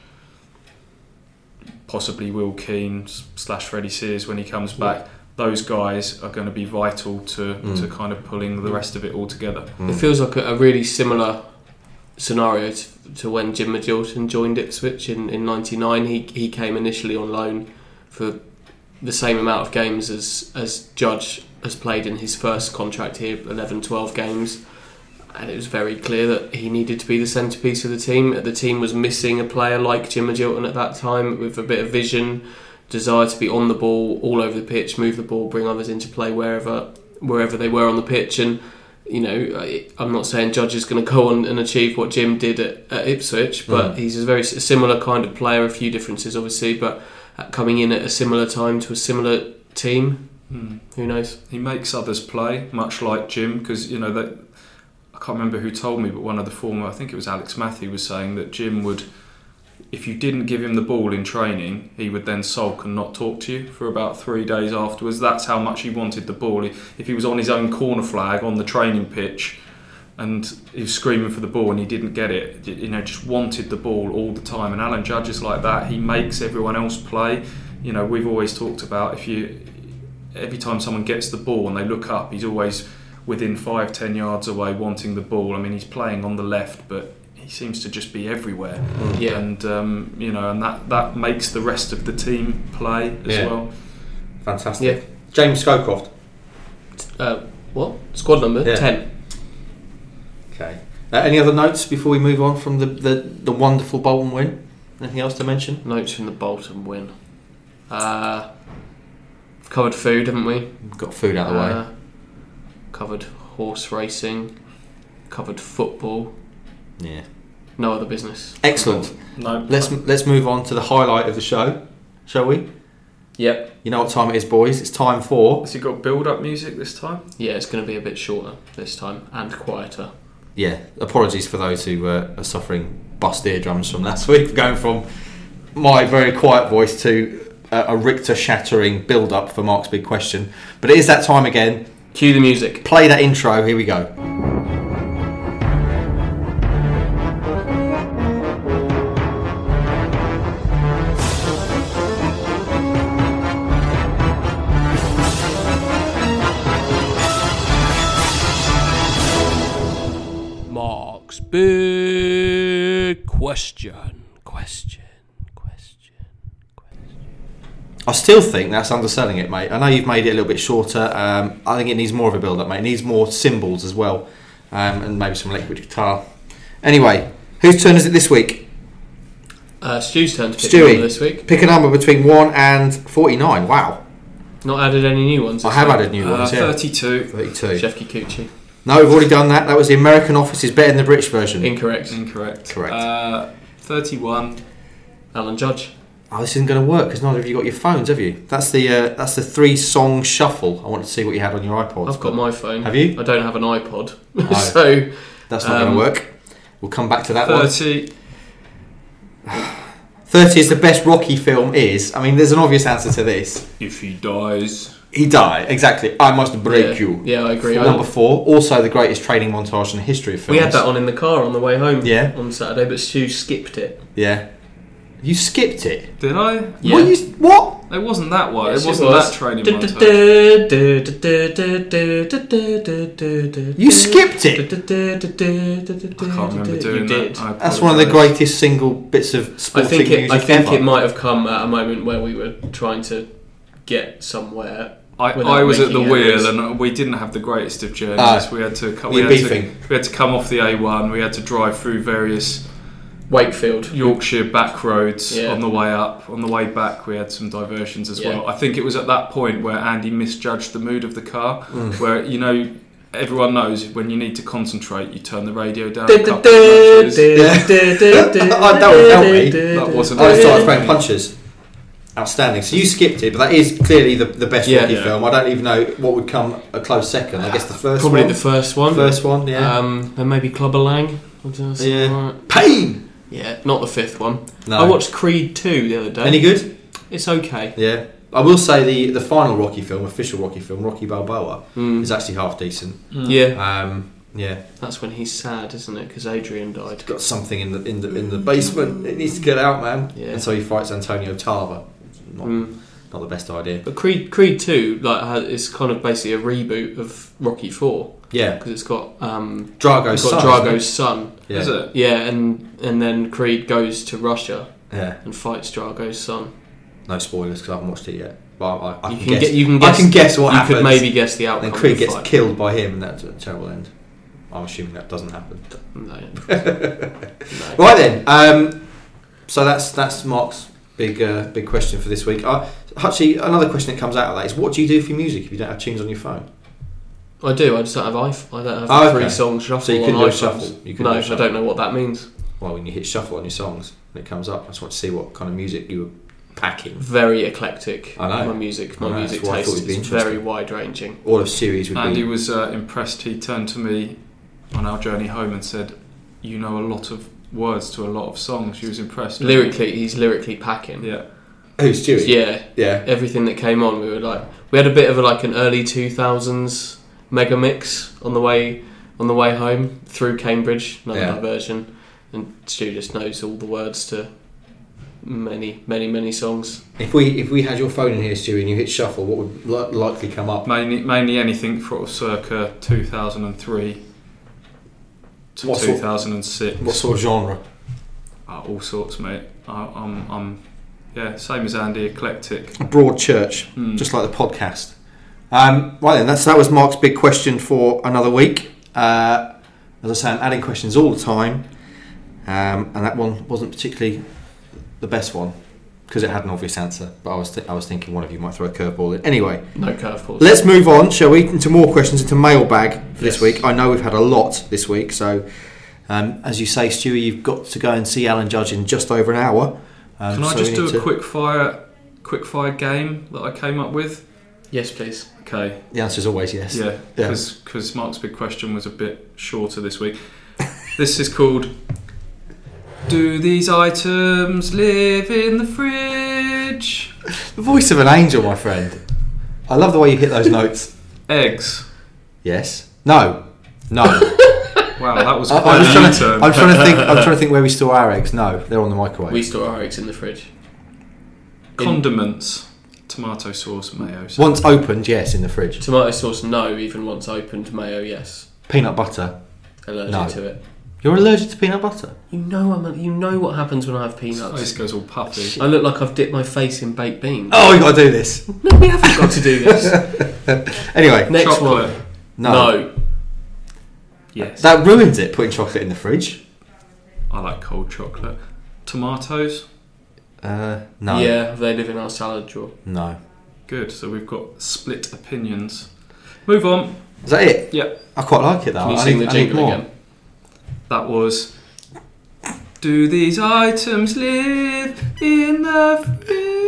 possibly Will Keane slash Freddie Sears when he comes back, yeah. those guys are going to be vital to, mm. to kind of pulling the rest of it all together. Mm. It feels like a, a really similar scenario to, to when Jim Magilton joined Ipswich in, in ninety-nine. He he came initially on loan for the same amount of games as, as Judge has played in his first contract here, eleven, twelve games, and it was very clear that he needed to be the centrepiece of the team. The team was missing a player like Jim Magilton at that time, with a bit of vision, desire to be on the ball, all over the pitch, move the ball, bring others into play wherever wherever they were on the pitch. And you know, I'm not saying Judge is going to go on and achieve what Jim did at, at Ipswich, but mm. he's a very similar kind of player. A few differences, obviously, but coming in at a similar time to a similar team. Mm. Who knows? He makes others play, much like Jim, because you know that I can't remember who told me, but one of the former, I think it was Alex Matthew, was saying that Jim would, if you didn't give him the ball in training, he would then sulk and not talk to you for about three days afterwards. That's how much he wanted the ball. If he was on his own corner flag on the training pitch and he was screaming for the ball and he didn't get it, you know, just wanted the ball all the time. And Alan Judge is like that. He makes everyone else play. You know, we've always talked about if you, every time someone gets the ball and they look up, he's always within five, ten yards away wanting the ball. I mean, he's playing on the left, but he seems to just be everywhere. Mm. Yeah. And um, you know, and that, that makes the rest of the team play as yeah. well. Fantastic. Yeah. James Scowcroft. Uh, what? Squad number yeah. ten. Okay. Uh, any other notes before we move on from the, the, the wonderful Bolton win? Anything else to mention? Notes from the Bolton win. Uh, we've covered food, haven't we? We've got food out of the uh, way. Covered horse racing. Covered football. Yeah. No other business. Excellent. No. Let's let's move on to the highlight of the show, shall we? Yep. You know what time it is, boys? It's time for... Has he got build-up music this time? Yeah, it's going to be a bit shorter this time and quieter. Yeah. Apologies for those who uh, are suffering bust eardrums from last week, going from my very quiet voice to uh, a Richter-shattering build-up for Mark's big question. But it is that time again. Cue the music. Play that intro. Here we go. Big question, question, question, question. I still think that's underselling it, mate. I know you've made it a little bit shorter. Um, I think it needs more of a build-up, mate. It needs more cymbals as well, um, and maybe some electric guitar. Anyway, whose turn is it this week? Uh, Stu's turn to pick Stewie, a number this week. Pick a number between one and forty-nine. Wow. Not added any new ones. I have week. added new uh, ones. Yeah. Thirty-two. Thirty-two. Chef Kikuchi. No, we've already done that. That was the American Office is better than the British version. Incorrect. Incorrect. Correct. Uh, Thirty-one. Alan Judge. Oh, this isn't going to work because neither of you got your phones, have you? That's the uh, that's the three song shuffle. I wanted to see what you had on your iPods. I've got my phone. Have you? I don't have an iPod, No. so that's not um, going to work. We'll come back to that Thirty. one. Thirty is the best Rocky film. Is I mean, there's an obvious answer to this. If he dies, He died, exactly. I must break yeah. you. Yeah, I agree. For I, number four, also the greatest training montage in the history of films. we had that on in the car on the way home Yeah. on Saturday, but Stu skipped it. Yeah. You skipped it? Did I? Yeah. What? You, what? It wasn't that one. Yes, it wasn't it was. that training Du- montage. du- du- du- du- du- du- du- du- du- du- du- You skipped it? du- du- du- du- du- du- I can't remember du- doing you that. did. I That's one of the apologise. greatest single bits of I sporting think it. music I think ever. it might have come at a moment where we were trying to get somewhere. I, without I was at the making wheel errors. and we didn't have the greatest of journeys. Ah. we had to co- You're we had to, beefing. we had to come off the A one. We had to drive through various Wakefield. Yorkshire back roads Yeah. on the way up. On the way back, we had some diversions as Yeah. well. I think it was at that point where Andy misjudged the mood of the car, Mm. where you know everyone knows when you need to concentrate, you turn the radio down. Du- A du- couple of du- notches. du- Yeah. du- du- du- Oh, that would help me. du- That du- wasn't- I du- started throwing punches. Outstanding. So you skipped it, but that is clearly the, the best Yeah. Rocky Yeah. film. I don't even know what would come a close second. I guess the first Probably one. the first one. First one, yeah. Um, then maybe Clubber Lang. Yeah. Right. Pain! Yeah, not the fifth one. No. I watched Creed two the other day. Any good? It's okay. Yeah. I will say the, the final Rocky film, official Rocky film, Rocky Balboa, Mm. is actually half decent. Yeah, Um, yeah. that's when he's sad, isn't it? Because Adrian died. Got something in the in the in the basement. It needs to get out, man. Yeah. And so he fights Antonio Tarver. Not, Mm. not the best idea. But Creed Creed two like ha- is kind of basically a reboot of Rocky four Yeah. because it's got um, Drago's it's got son. Drago's son. Yeah. Is it? Yeah, and and then Creed goes to Russia Yeah. and fights Drago's son. No spoilers because I haven't watched it yet. But I, I, I You can, can guess. get you can I guess can guess what you happens. could maybe guess the outcome. Then Creed of the gets fight. killed by him, and that's a terrible end. I'm assuming that doesn't happen. No. no. Right then. Um, so that's that's Mark's big uh, big question for this week. Uh, actually, another question that comes out of that is, what do you do for music if you don't have tunes on your phone? I do. I just don't have iPhone. I don't have Oh, a okay. free song shuffle. So you on couldn't do a iPhones. shuffle? You couldn't no, do a I shuffle? don't know what that means. Well, when you hit shuffle on your songs and it comes up, I just want to see what kind of music you were packing. Very eclectic. I know. My music, my I know, music that's why I thought taste it'd be is interesting. very wide ranging. All of series would Andy be. was uh, impressed. He turned to me on our journey home and said, "You know a lot of words to a lot of songs." He was impressed. Lyrically, he's lyrically packing. Yeah. Who's Stewie? Yeah. Yeah. Everything that came on, we were like, we had a bit of a, like an early two thousands mega mix on the way on the way home through Cambridge, another Yeah. diversion, and Stu just knows all the words to many, many, many songs. If we if we had your phone in here, Stewie, and you hit shuffle, what would li- likely come up? Mainly, mainly anything sort of circa two thousand three to What sort- two thousand six. What sort of genre? Uh, all sorts, mate. I, I'm, I'm, yeah, same as Andy, eclectic. A broad church, Hmm. just like the podcast. Um, right then, that's that was Mark's big question for another week. Uh, as I say, I'm adding questions all the time, um, and that one wasn't particularly the best one because it had an obvious answer. But I was th- I was thinking one of you might throw a curveball in. Anyway, No curveballs. let's move on, shall we, into more questions, into mailbag for this Yes. week. I know we've had a lot this week, so um, as you say, Stewie, you've got to go and see Alan Judge in just over an hour. Um, Can I so just we do need a to- quick fire, quick fire game that I came up with? Yes, please. Okay. The answer is always yes. Yeah, Yeah. because Mark's big question was a bit shorter this week. This is called, do these items live in the fridge? The voice of an angel, my friend. I love the way you hit those notes. Eggs. Yes. No. No. Wow, that was I- quite I'm, a just trying U-turn. to, I'm trying to think. I'm trying to think where we store our eggs. No, they're on the microwave. We store our eggs in the fridge. Condiments. Tomato sauce, mayo sauce. Once opened, yes, in the fridge. Tomato sauce, no. Even once opened, mayo, yes. Peanut butter. Allergic No. to it. You're allergic to peanut butter. You know, I'm. A, you know what happens when I have peanuts. Face goes all puffy. I look like I've dipped my face in baked beans. Oh, you got to do this. No, we haven't got to do this. Anyway, Next Chocolate. one. no. No. Yes. That ruins it. Putting chocolate in the fridge. I like cold chocolate. Tomatoes. Uh, no. Yeah, they live in our salad drawer. No. Good. So we've got split opinions. Move on. Is that it? Yeah. I quite like it though. Can you I sing need, the I need jingle more. again? That was. Do these items live in the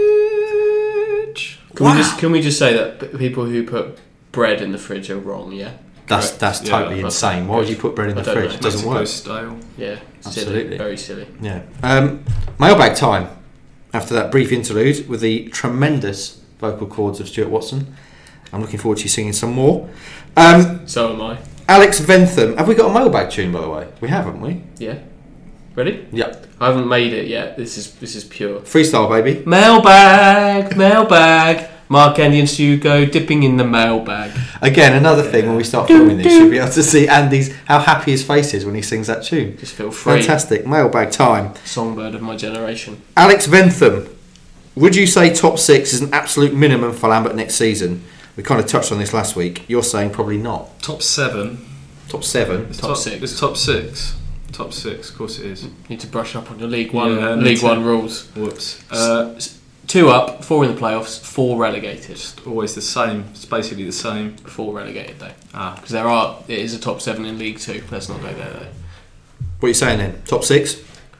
fridge? Can Wow. we just can we just say that p- people who put bread in the fridge are wrong? Yeah. That's Correct. that's Yeah, totally that's insane. Why would you put bread in I the don't fridge? know. It doesn't Mexico work. style. Yeah. Silly. Absolutely. Very silly. Yeah. Um, mailbag time. After that brief interlude with the tremendous vocal cords of Stuart Watson. I'm looking forward to you singing some more. Um, So am I. Alex Ventham, have we got a mailbag tune, by the way? We have, haven't we? Yeah. Ready? Yep. I haven't made it yet. This is this is pure. Freestyle, baby. Mailbag, mailbag. Mark, Andy and Stu go dipping in the mailbag. Again, another thing when we start filming this, you'll be able to see Andy's, how happy his face is when he sings that tune. Just feel free. Fantastic. Mailbag time. Songbird of my generation. Alex Ventham, would you say top six is an absolute minimum for Lambert next season? We kind of touched on this last week. You're saying probably not. Top seven. Top seven. It's Top six. It's top six. Top six, of course it is. Need to brush up on your League One Yeah, need League to. One rules. Whoops. Uh, Two up, four in the playoffs, four relegated. Just always the same. It's basically the same. Four relegated though, Ah. because there are. It is a top seven in League Two. Let's not go there though. What are you saying then? Top six?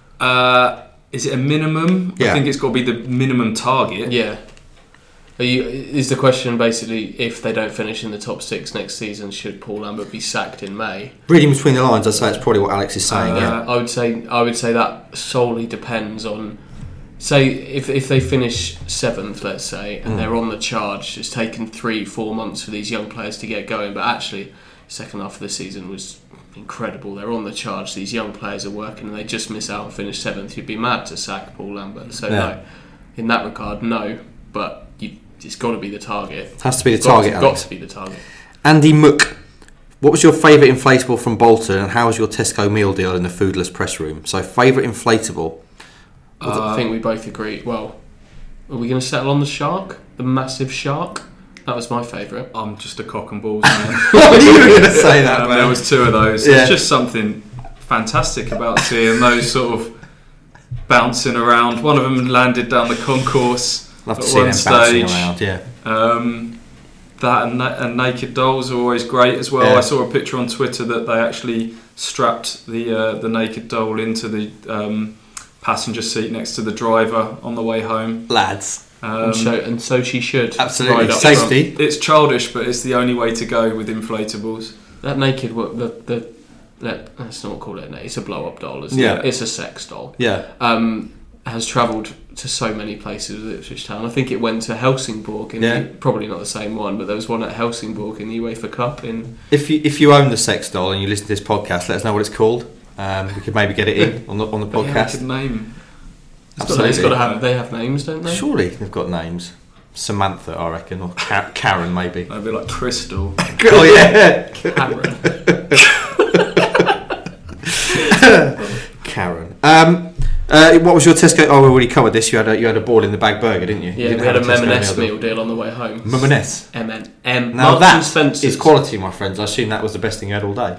Uh, is it a minimum? Yeah. I think it's got to be the minimum target. Yeah. Are you, is the question basically if they don't finish in the top six next season, should Paul Lambert be sacked in May? Reading between the lines, I'd say it's probably what Alex is saying. Uh, yeah. I would say I would say that solely depends on. Say if if they finish seventh, let's say, and Mm. they're on the charge, it's taken three, four months for these young players to get going. But actually, second half of the season was incredible. They're on the charge. These young players are working, and they just miss out and finish seventh. You'd be mad to sack Paul Lambert. So Yeah. no, in that regard, no. But you, it's got to be the target. Has to be the It's got target, to, Alex. got to be the target. Andy Mook, what was your favourite inflatable from Bolton, and how was your Tesco meal deal in the foodless press room? So favourite inflatable. Well, Uh, I think we both agree. Well, are we going to settle on the shark? The massive shark? That was my favourite. I'm just a cock and balls man. What you were going to say that, Um, man? there was two of those. Yeah. There's just something fantastic about seeing those sort of bouncing around. One of them landed down the concourse Love to at see one them bouncing stage. around, yeah. Um, that and, na- and naked dolls are always great as well. Yeah. I saw a picture on Twitter that they actually strapped the uh, the naked doll into the um, passenger seat next to the driver on the way home. Lads. Um, and, so, and so she should. Absolutely. Ride up Safety. it's childish, but it's the only way to go with inflatables. front. That naked, wo- the the let, let's not call it. It's a blow up doll. Isn't Yeah. it? It's a sex doll. Yeah. Um, has travelled to so many places with Ipswich Town. I think it went to Helsingborg. In Yeah. the, probably not the same one, but there was one at Helsingborg in the UEFA Cup. In If you if you own the sex doll and you listen to this podcast, let us know what it's called. Um, we could maybe get it in on the on the But yeah, we podcast. could name. it's got, it's Absolutely. got to have. They have names, don't they? Surely they've got names. Samantha, I reckon, or Ka- Karen, maybe. That'd be like Crystal. Oh yeah, Cameron. Karen. Um, uh, what was your Tesco? Oh, we already covered this. You had a you had a ball in the bag burger, didn't you? You Yeah, didn't we had a have Tesco M&S meal meal deal on the way home. deal. M and S. M and M. Now Marks that and Spencer's. is quality, my friends. I assume that was the best thing you had all day.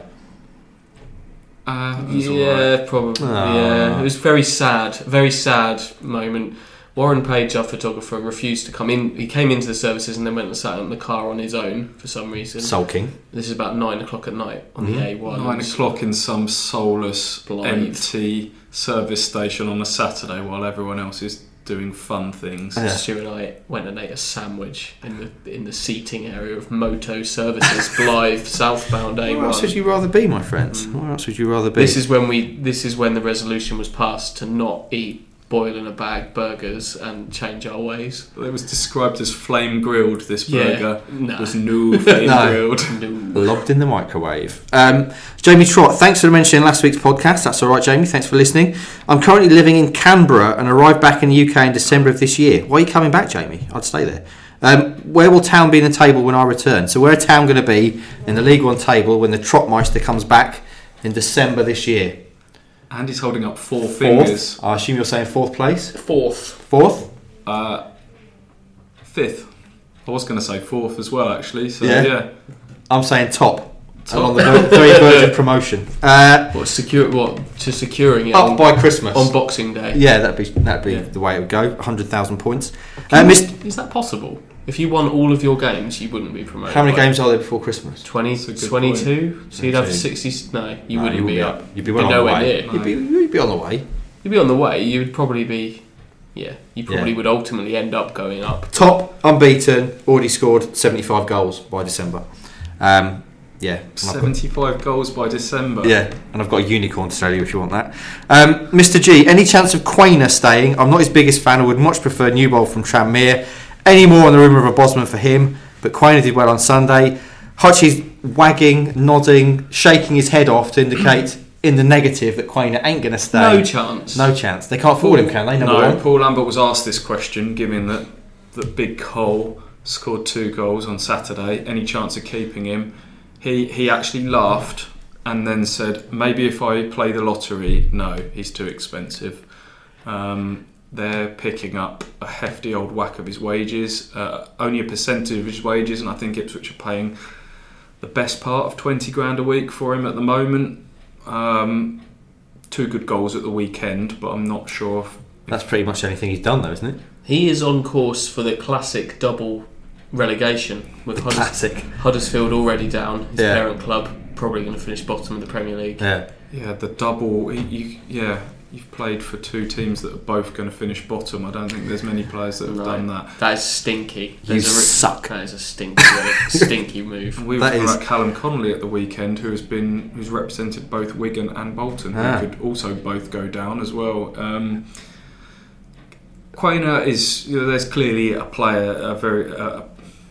Uh, that was Yeah, alright. probably. Aw. Yeah, it was very sad. Very sad moment. Warren Page, our photographer, refused to come in. He came into the services and then went and sat in the car on his own for some reason. Sulking. This is about nine o'clock at night on Mhm. the A one. Nine o'clock in some soulless, Blythe. empty service station on a Saturday while everyone else is doing fun things. Yeah. Stu and I went and ate a sandwich in the in the seating area of Moto Services, Blythe, southbound A Where else would one. you rather be, my friends? Mm. Where else would you rather be? This is when we. This is when the resolution was passed to not eat boil in a bag burgers and change our ways. It was described as flame grilled, this burger. no. It was no flame No. grilled. No. Logged in the microwave. Um, Jamie Trott, thanks for mentioning last week's podcast. That's all right, Jamie. Thanks for listening. I'm currently living in Canberra and arrived back in the U K in December of this year. Why are you coming back, Jamie? I'd stay there. Um, where will Town be in the table when I return? So where are Town going to be in the League One table when the Trottmeister comes back in December this year? Andy's holding up four fingers. Fourth. I assume you're saying fourth place? Fourth. Fourth? Uh, fifth. I was going to say fourth as well, actually. So Yeah. yeah, I'm saying top. Top. Along the very, very verge of promotion. Uh, What secure? What to securing it up on, by Christmas. on Boxing Day? Yeah, that'd be that'd be Yeah. the way it would go. one hundred thousand points. Uh, Miss, Is that possible? If you won all of your games, you wouldn't be promoted. how many by games are there before Christmas? twenty, That's a good twenty-two? So you'd have twenty-two. sixty. No, you No, wouldn't you be would up. You'd be Be well on the nowhere way. near. You'd be, you'd be on the way. You'd be on the way. You would probably be. Yeah, you probably Yeah. would ultimately end up going up. Top, unbeaten, already scored seventy-five goals by December. Um, yeah. and I've got- seventy-five goals by December. Yeah, and I've got a unicorn to tell you if you want that. Um, Mister G, any chance of Quainer staying? I'm not his biggest fan. I would much prefer Newbold from Tranmere. Any more on the rumour of a Bosman for him? but Quainer did well on Sunday. Hutchie's wagging, nodding, shaking his head off to indicate in the negative that Quainer ain't going to stay. No chance. No chance. They can't afford him, can they? Number no, one. Paul Lambert was asked this question, given that, that Big Cole scored two goals on Saturday. Any chance of keeping him? He he actually laughed and then said, maybe if I play the lottery, no, he's too expensive. Um, they're picking up a hefty old whack of his wages, uh, only a percentage of his wages, and I think Ipswich are paying the best part of twenty grand a week for him at the moment. Um, two good goals at the weekend, but I'm not sure if That's pretty much anything he's done, though, isn't it? He is on course for the classic double relegation with The Hudders- classic. Huddersfield already down. His Yeah. parent club probably going to finish bottom of the Premier League. Yeah. Yeah, the double. he- You, yeah, you've played for two teams that are both going to finish bottom. I don't think there's many players that have No. done that. That is stinky. You There's a suck. That is a stinky, stinky move. And we were That talking is- about Callum Connolly at the weekend, who has been who's represented both Wigan and Bolton, Ah. who could also both go down as well. Um, Quainer is, you know, there's clearly a player, a very uh,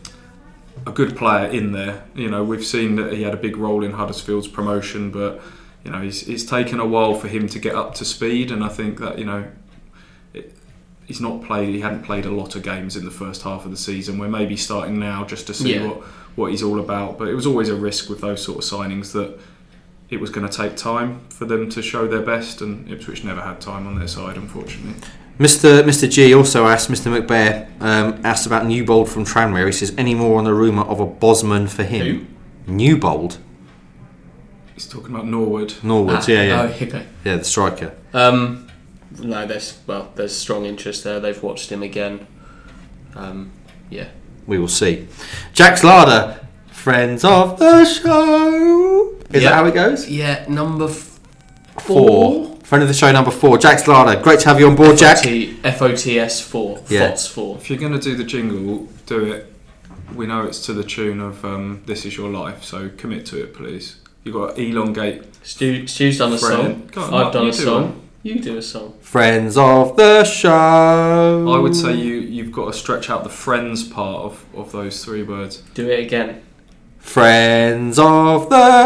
a good player in there. You know, we've seen that he had a big role in Huddersfield's promotion, but you know, he's, it's taken a while for him to get up to speed, and I think that, you know, it, he's not played. He hadn't played a lot of games in the first half of the season. We're maybe starting now just to see Yeah. what what he's all about. But it was always a risk with those sort of signings that it was going to take time for them to show their best, and Ipswich never had time on their side, unfortunately. Mister Mister G also asked, Mister McBear um, asked about Newbold from Tranmere. He says, any more on the rumour of a Bosman for him? Newbold? He's talking about Norwood. Norwoods, Ah, yeah, yeah. Oh, okay. Yeah, the striker. Um, no, there's well, there's strong interest there. They've watched him again. Um, yeah. We will see. Jax Larder, friends of the show. Is Yeah. that how it goes? Yeah, number f- Four. four. Friend of the show, number four. Jax Larder. Great to have you on board, Jack. F O T S four. Yeah. F O T S four. If you're going to do the jingle, do it. We know it's to the tune of um, "This Is Your Life," so commit to it, please. You've got to elongate. Stu, Stu's done a Friend. song. Go on, I've Mark, done you a do song. one. You do a song. Friends of the show. I would say you, you've got to stretch out the friends part of, of those three words. Do it again. Friends of the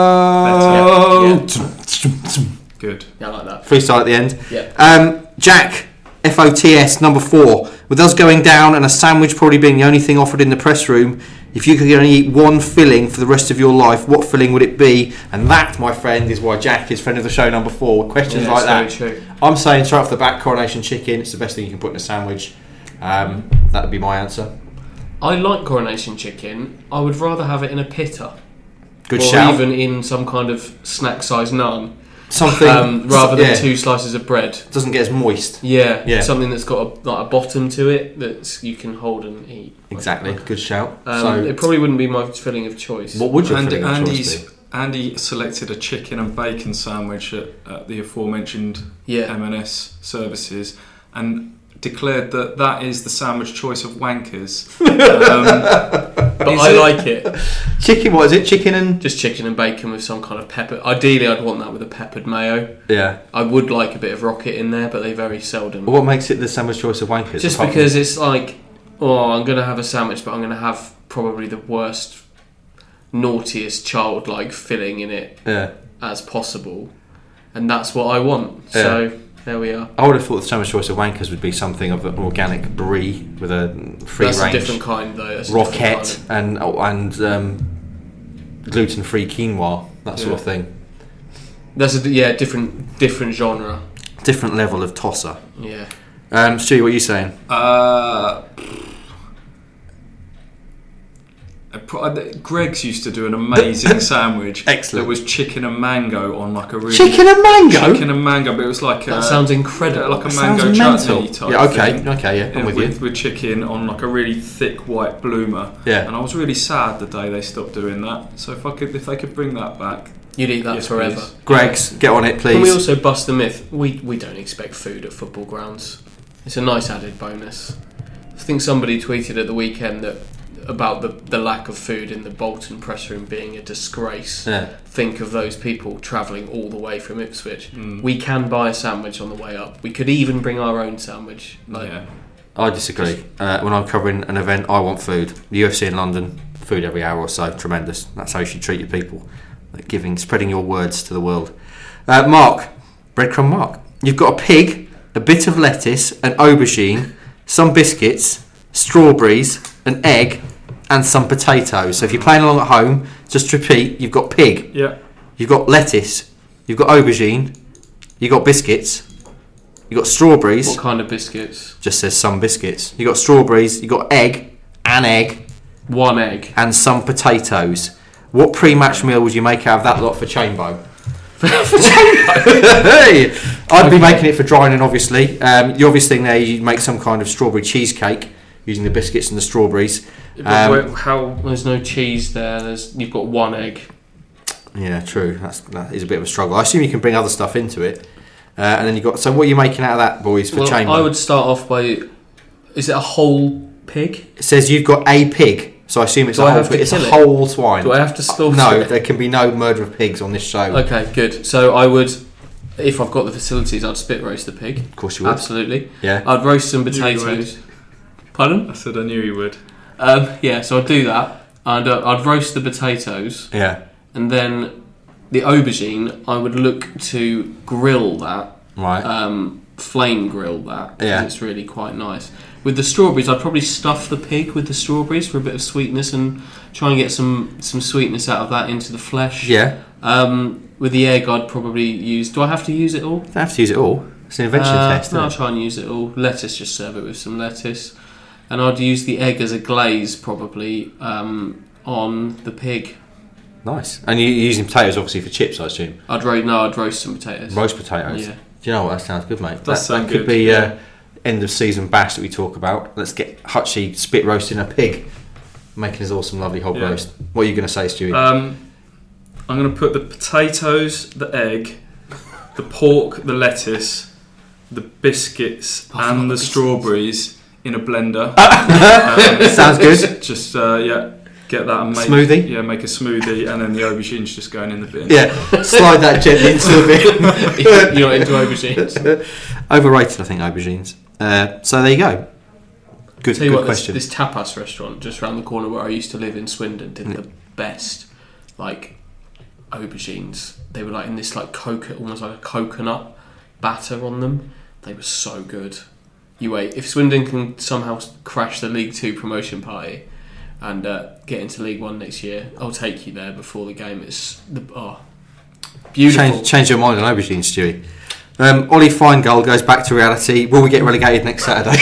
show. Better. Good. Yeah, I like that. Freestyle at the end. Yeah. Um, Jack, F O T S, number four. With us going down and a sandwich probably being the only thing offered in the press room, if you could only eat one filling for the rest of your life, what filling would it be? And that, my friend, is why Jack is friend of the show number four. With questions Yeah, like that. it's very true. I'm saying straight off the bat, Coronation Chicken. It's the best thing you can put in a sandwich. Um, that would be my answer. I like Coronation Chicken. I would rather have it in a pitta. Good or shout. even in some kind of snack-sized naan. Something Um, rather than yeah, two slices of bread. doesn't get as moist. Yeah, Yeah. something that's got a, like a bottom to it that you can hold and eat. Exactly. Good shout. Um, so, it probably wouldn't be my filling of choice. what would your And filling of choice Andy's, be? Andy selected a chicken and bacon sandwich at, at the aforementioned Yeah, M and S services and declared that that is the sandwich choice of wankers. Um, but is I it- like it. Chicken, what is it? Chicken and... Just chicken and bacon with some kind of pepper. Ideally, I'd want that with a peppered mayo. Yeah. I would like a bit of rocket in there, but they very seldom. What makes it the sandwich choice of wankers? Just apart because it's like, oh, I'm going to have a sandwich, but I'm going to have probably the worst, naughtiest childlike filling in it from- Yeah. as possible. And that's what I want. Yeah. So, there we are. I would have thought the sandwich choice of wankers would be something of an organic brie with a free That's a range different kind, though. That's a different rocket kind and oh, and um, gluten-free quinoa, that sort Yeah. of thing. of- That's a yeah, different different genre. Different level of tosser. Yeah. Um, Stu, what are you saying? Uh, Greg's used to do an amazing sandwich. Excellent. That was chicken and mango on like a really Chicken and mango. chicken and mango, but it was like That a, sounds incredible. like a Sounds mango mental. chutney type. Yeah. Okay. thing. Okay. Yeah. I'm Yeah, with with, you. with chicken on like a really thick white bloomer. Yeah. And I was really sad the day they stopped doing that. So if I could, if they could bring that back, You'd eat that yes, forever. please. Greg's, get on it, please. Can we also bust the myth? We we don't expect food at football grounds. It's a nice added bonus. I think somebody tweeted at the weekend that about the, the lack of food in the Bolton press room being a disgrace. Yeah. Think of those people travelling all the way from Ipswich. Mm. We can buy a sandwich on the way up. We could even bring our own sandwich. Like, yeah. I disagree. Uh, when I'm covering an event, I want food. The U F C in London, food every hour or so, tremendous. That's how you should treat your people, like giving, spreading your words to the world. Uh, Mark, breadcrumb Mark, you've got a pig, a bit of lettuce, an aubergine, some biscuits, strawberries, an egg, and some potatoes. So if you're playing along at home, just repeat: you've got pig, Yeah. you've got lettuce, you've got aubergine, you've got biscuits, you've got strawberries. What kind of biscuits? Just says some biscuits. You got strawberries. You got egg, an egg, One egg. and some potatoes. What pre-match meal would you make out of that lot for Chambo? Hey, I'd be Okay. making it for Dryden, obviously. Um, the obvious thing there, you make some kind of strawberry cheesecake using the biscuits and the strawberries. But Um, where- how? There's no cheese there. There's you've got one egg. Yeah, true. That's, that is a bit of a struggle. I assume you can bring other stuff into it. Uh, and then you got. So what are you making out of that, boys, for Well, Chambo? I would start off by. Is it a whole pig? It says you've got a pig, so I assume it's Do a I whole. have to It's a kill it? whole swine. Do I have to slaughter No, it? there can be no murder of pigs on this show. Okay, good. So I would, if I've got the facilities, I'd spit roast the pig. Of course you would. Absolutely. Yeah. I'd roast some Knew you potatoes. Pardon? I said I knew you would. Um, yeah, so I'd do that. I'd, uh, I'd roast the potatoes, Yeah. and then the aubergine, I would look to grill that, Right. um, flame grill that, 'cause Yeah. it's really quite nice. With the strawberries, I'd probably stuff the pig with the strawberries for a bit of sweetness and try and get some, some sweetness out of that into the flesh. yeah. Um, with the egg, I'd probably use. Do I have to use it all? Don't have to use it all. It's an invention Uh, test. No, I'll Isn't it? try and use it all. Lettuce, just serve it with some lettuce, and I'd use the egg as a glaze probably um, on the pig. Nice. And you- you're using potatoes obviously for chips, I assume. I'd roast. No, I'd roast some potatoes. Roast potatoes. Yeah. Do you know what? That sounds good, mate. Does that, sound that could good, be yeah. uh, end of season bash that we talk about. Let's get Hutchie spit roasting a pig, making his awesome, lovely hog Yeah. roast. What are you going to say, Stewie? Um, I'm going to put the potatoes, the egg, the pork, the lettuce, the biscuits, I forgot and the biscuits. strawberries in a blender. um, Sounds good. Just uh, yeah, get that and make Smoothie? Yeah, make a smoothie, and then the aubergine's just going in the bin. Yeah, slide that gently into the bin. You're not into aubergines. Overrated, I think, aubergines. Uh, so there you go. Good, Tell you good what, this, question. this tapas restaurant just round the corner where I used to live in Swindon did Mm. the best, like aubergines. They were like in this like coconut, almost like a coconut batter on them. They were so good. You wait. If Swindon can somehow crash the League Two promotion party and uh, get into League One next year, I'll take you there before the game. It's the oh, beautiful. Change, change your mind on aubergines, Stewie. Um, Ollie Feingold goes back to reality. Will we get relegated next Saturday?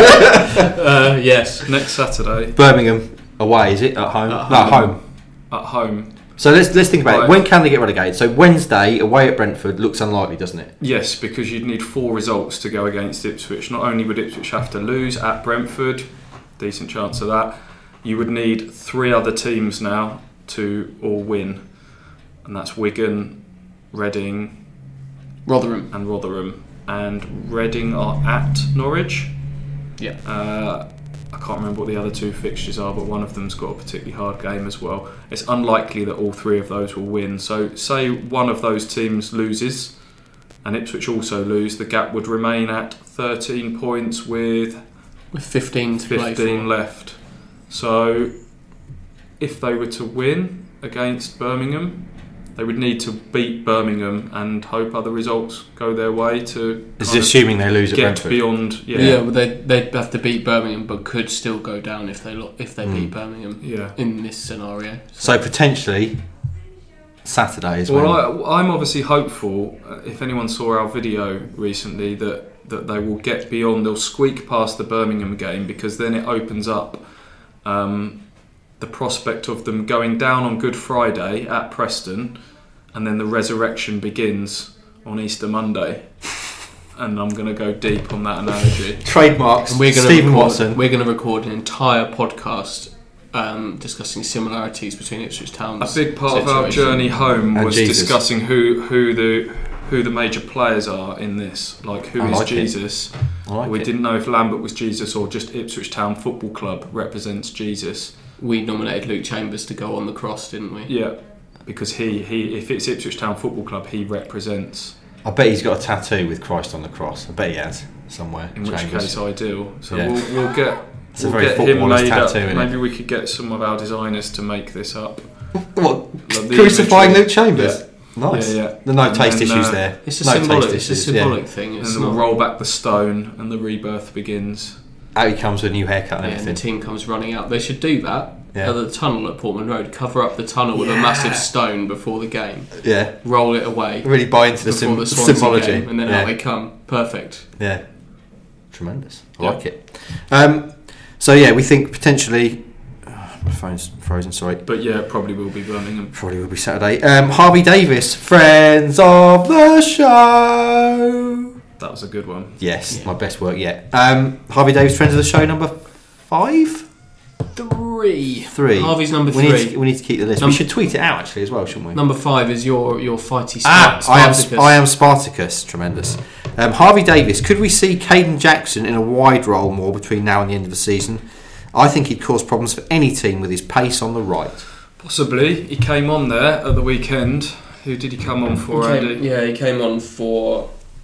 Uh, yes. Next Saturday Birmingham away, is it? At home? At No, at home. at home. So let's let's think about Right. it. When can they get relegated? So Wednesday away at Brentford looks unlikely, doesn't it? Yes, because you'd need four results to go against Ipswich. Not only would Ipswich have to lose at Brentford, decent chance of that, you would need three other teams now to all win. And that's Wigan, Reading Rotherham. and Rotherham. And Reading are at Norwich. Yeah. Uh, I can't remember what the other two fixtures are, but one of them's got a particularly hard game as well. It's unlikely that all three of those will win. So, say one of those teams loses, and Ipswich also lose, the gap would remain at thirteen points with With fifteen to play fifteen for. left. So, if they were to win against Birmingham, they would need to beat Birmingham and hope other results go their way to It's kind of assuming they lose at get Brentford. beyond. Yeah, Yeah, but they they'd have to beat Birmingham, but could still go down if they lo- if they Mm. beat Birmingham yeah. in this scenario. So potentially Saturday is Well, when. I, I'm obviously hopeful. Uh, if anyone saw our video recently, that that they will get beyond. They'll squeak past the Birmingham game, because then it opens up um, the prospect of them going down on Good Friday at Preston, and then the resurrection begins on Easter Monday. And I'm going to go deep on that analogy. Trademarks. And we're going Stephen to record, Watson. We're going to record an entire podcast um, discussing similarities between Ipswich Town's. A big part of our situation. journey home And was Jesus. discussing who, who the who the major players are in this. Like, who I is like it. Jesus? I like we it. didn't know if Lambert was Jesus or just Ipswich Town Football Club represents Jesus. We nominated Luke Chambers to go on the cross, didn't we? Yeah, because he, he if it's Ipswich Town Football Club, he represents I bet he's got a tattoo with Christ on the cross. I bet he has somewhere. In which Chambers. case, ideal. So Yeah. we'll, we'll get. It's a we'll very get him footballer's made up. tattoo, innit? Maybe we could get some of our designers to make this up. What? Like the Crucifying imagery. Luke Chambers. Yeah. Nice. Yeah, yeah. There's no And taste then, issues uh, there. It's a no symbolic. taste It's a issues, symbolic yeah. thing. And It's then we'll not. roll back the stone, and the rebirth begins. Out he comes with a new haircut and Yeah, and the everything. team comes running out. They should do that Yeah. at the tunnel at Portman Road. Cover up the tunnel with a Yeah. massive stone before the game. Yeah. Roll it away Really buy into the, before sim- the Swansea symbology. game, and then yeah. out they come. Perfect. yeah. Tremendous. I Yeah. like it. Um, so yeah, we think potentially. Oh, my phone's frozen. Sorry. But yeah, it probably will be Birmingham. Probably will be Saturday. Um, Harvey Davis, friends of the show. That was a good one. Yes, Yeah. my best work yet. Um, Harvey Davis, friends of the show, number five, Three. three. Harvey's number we three. Need to, we need to keep the list. Num- we should tweet it out actually as well, shouldn't we? Number five is your your fighty ah, Spart- I am. Spartacus. I am Spartacus. Tremendous. Um, Harvey Davis. Could we see Caden Jackson in a wide role more between now and the end of the season? I think he'd cause problems for any team with his pace on the right. Possibly. He came on there at the weekend. Who did he come on for, He came- Andy? yeah, he came on for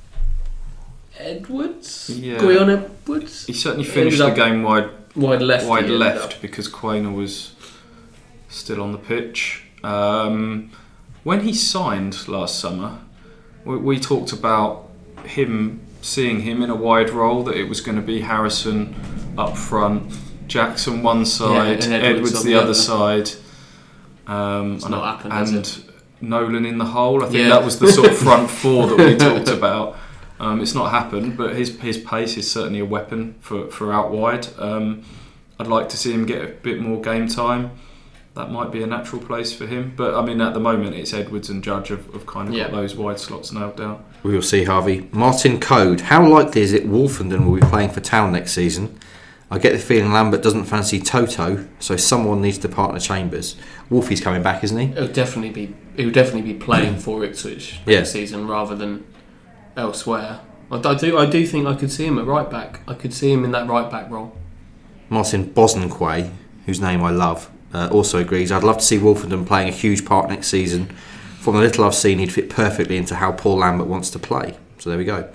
Edwards. Yeah. Guion Edwards. He certainly He finished the ended up game wide Wide left. wide he ended left up. because Quainer was still on the pitch. Um, when he signed last summer, we, we talked about him seeing him in a wide role, that it was going to be Harrison up front, Jackson one side, and Edwards, Edwards on the, the other other. side. Um, It's and not happened, and has Nolan in the hole. I think Yeah. that was the sort of front four that we talked about. Um, it's not happened, but his his pace is certainly a weapon for, for out wide. Um, I'd like to see him get a bit more game time. That might be a natural place for him. But I mean, at the moment, it's Edwards and Judge have, have kind of Yeah. got those wide slots nailed down. We will see, Harvey. Martin Code. How likely is it Wolfenden will be playing for Town next season? I get the feeling Lambert doesn't fancy Toto, so someone needs to partner Chambers. Wolfie's coming back, isn't he? He'll definitely be. He'll definitely be playing for Ipswich Yeah. next season rather than elsewhere. I, I do. I do think I could see him at right back. I could see him in that right back role. Martin Bosnquay, whose name I love, uh, also agrees. I'd love to see Wolfenden playing a huge part next season. From the little I've seen, he'd fit perfectly into how Paul Lambert wants to play. So there we go.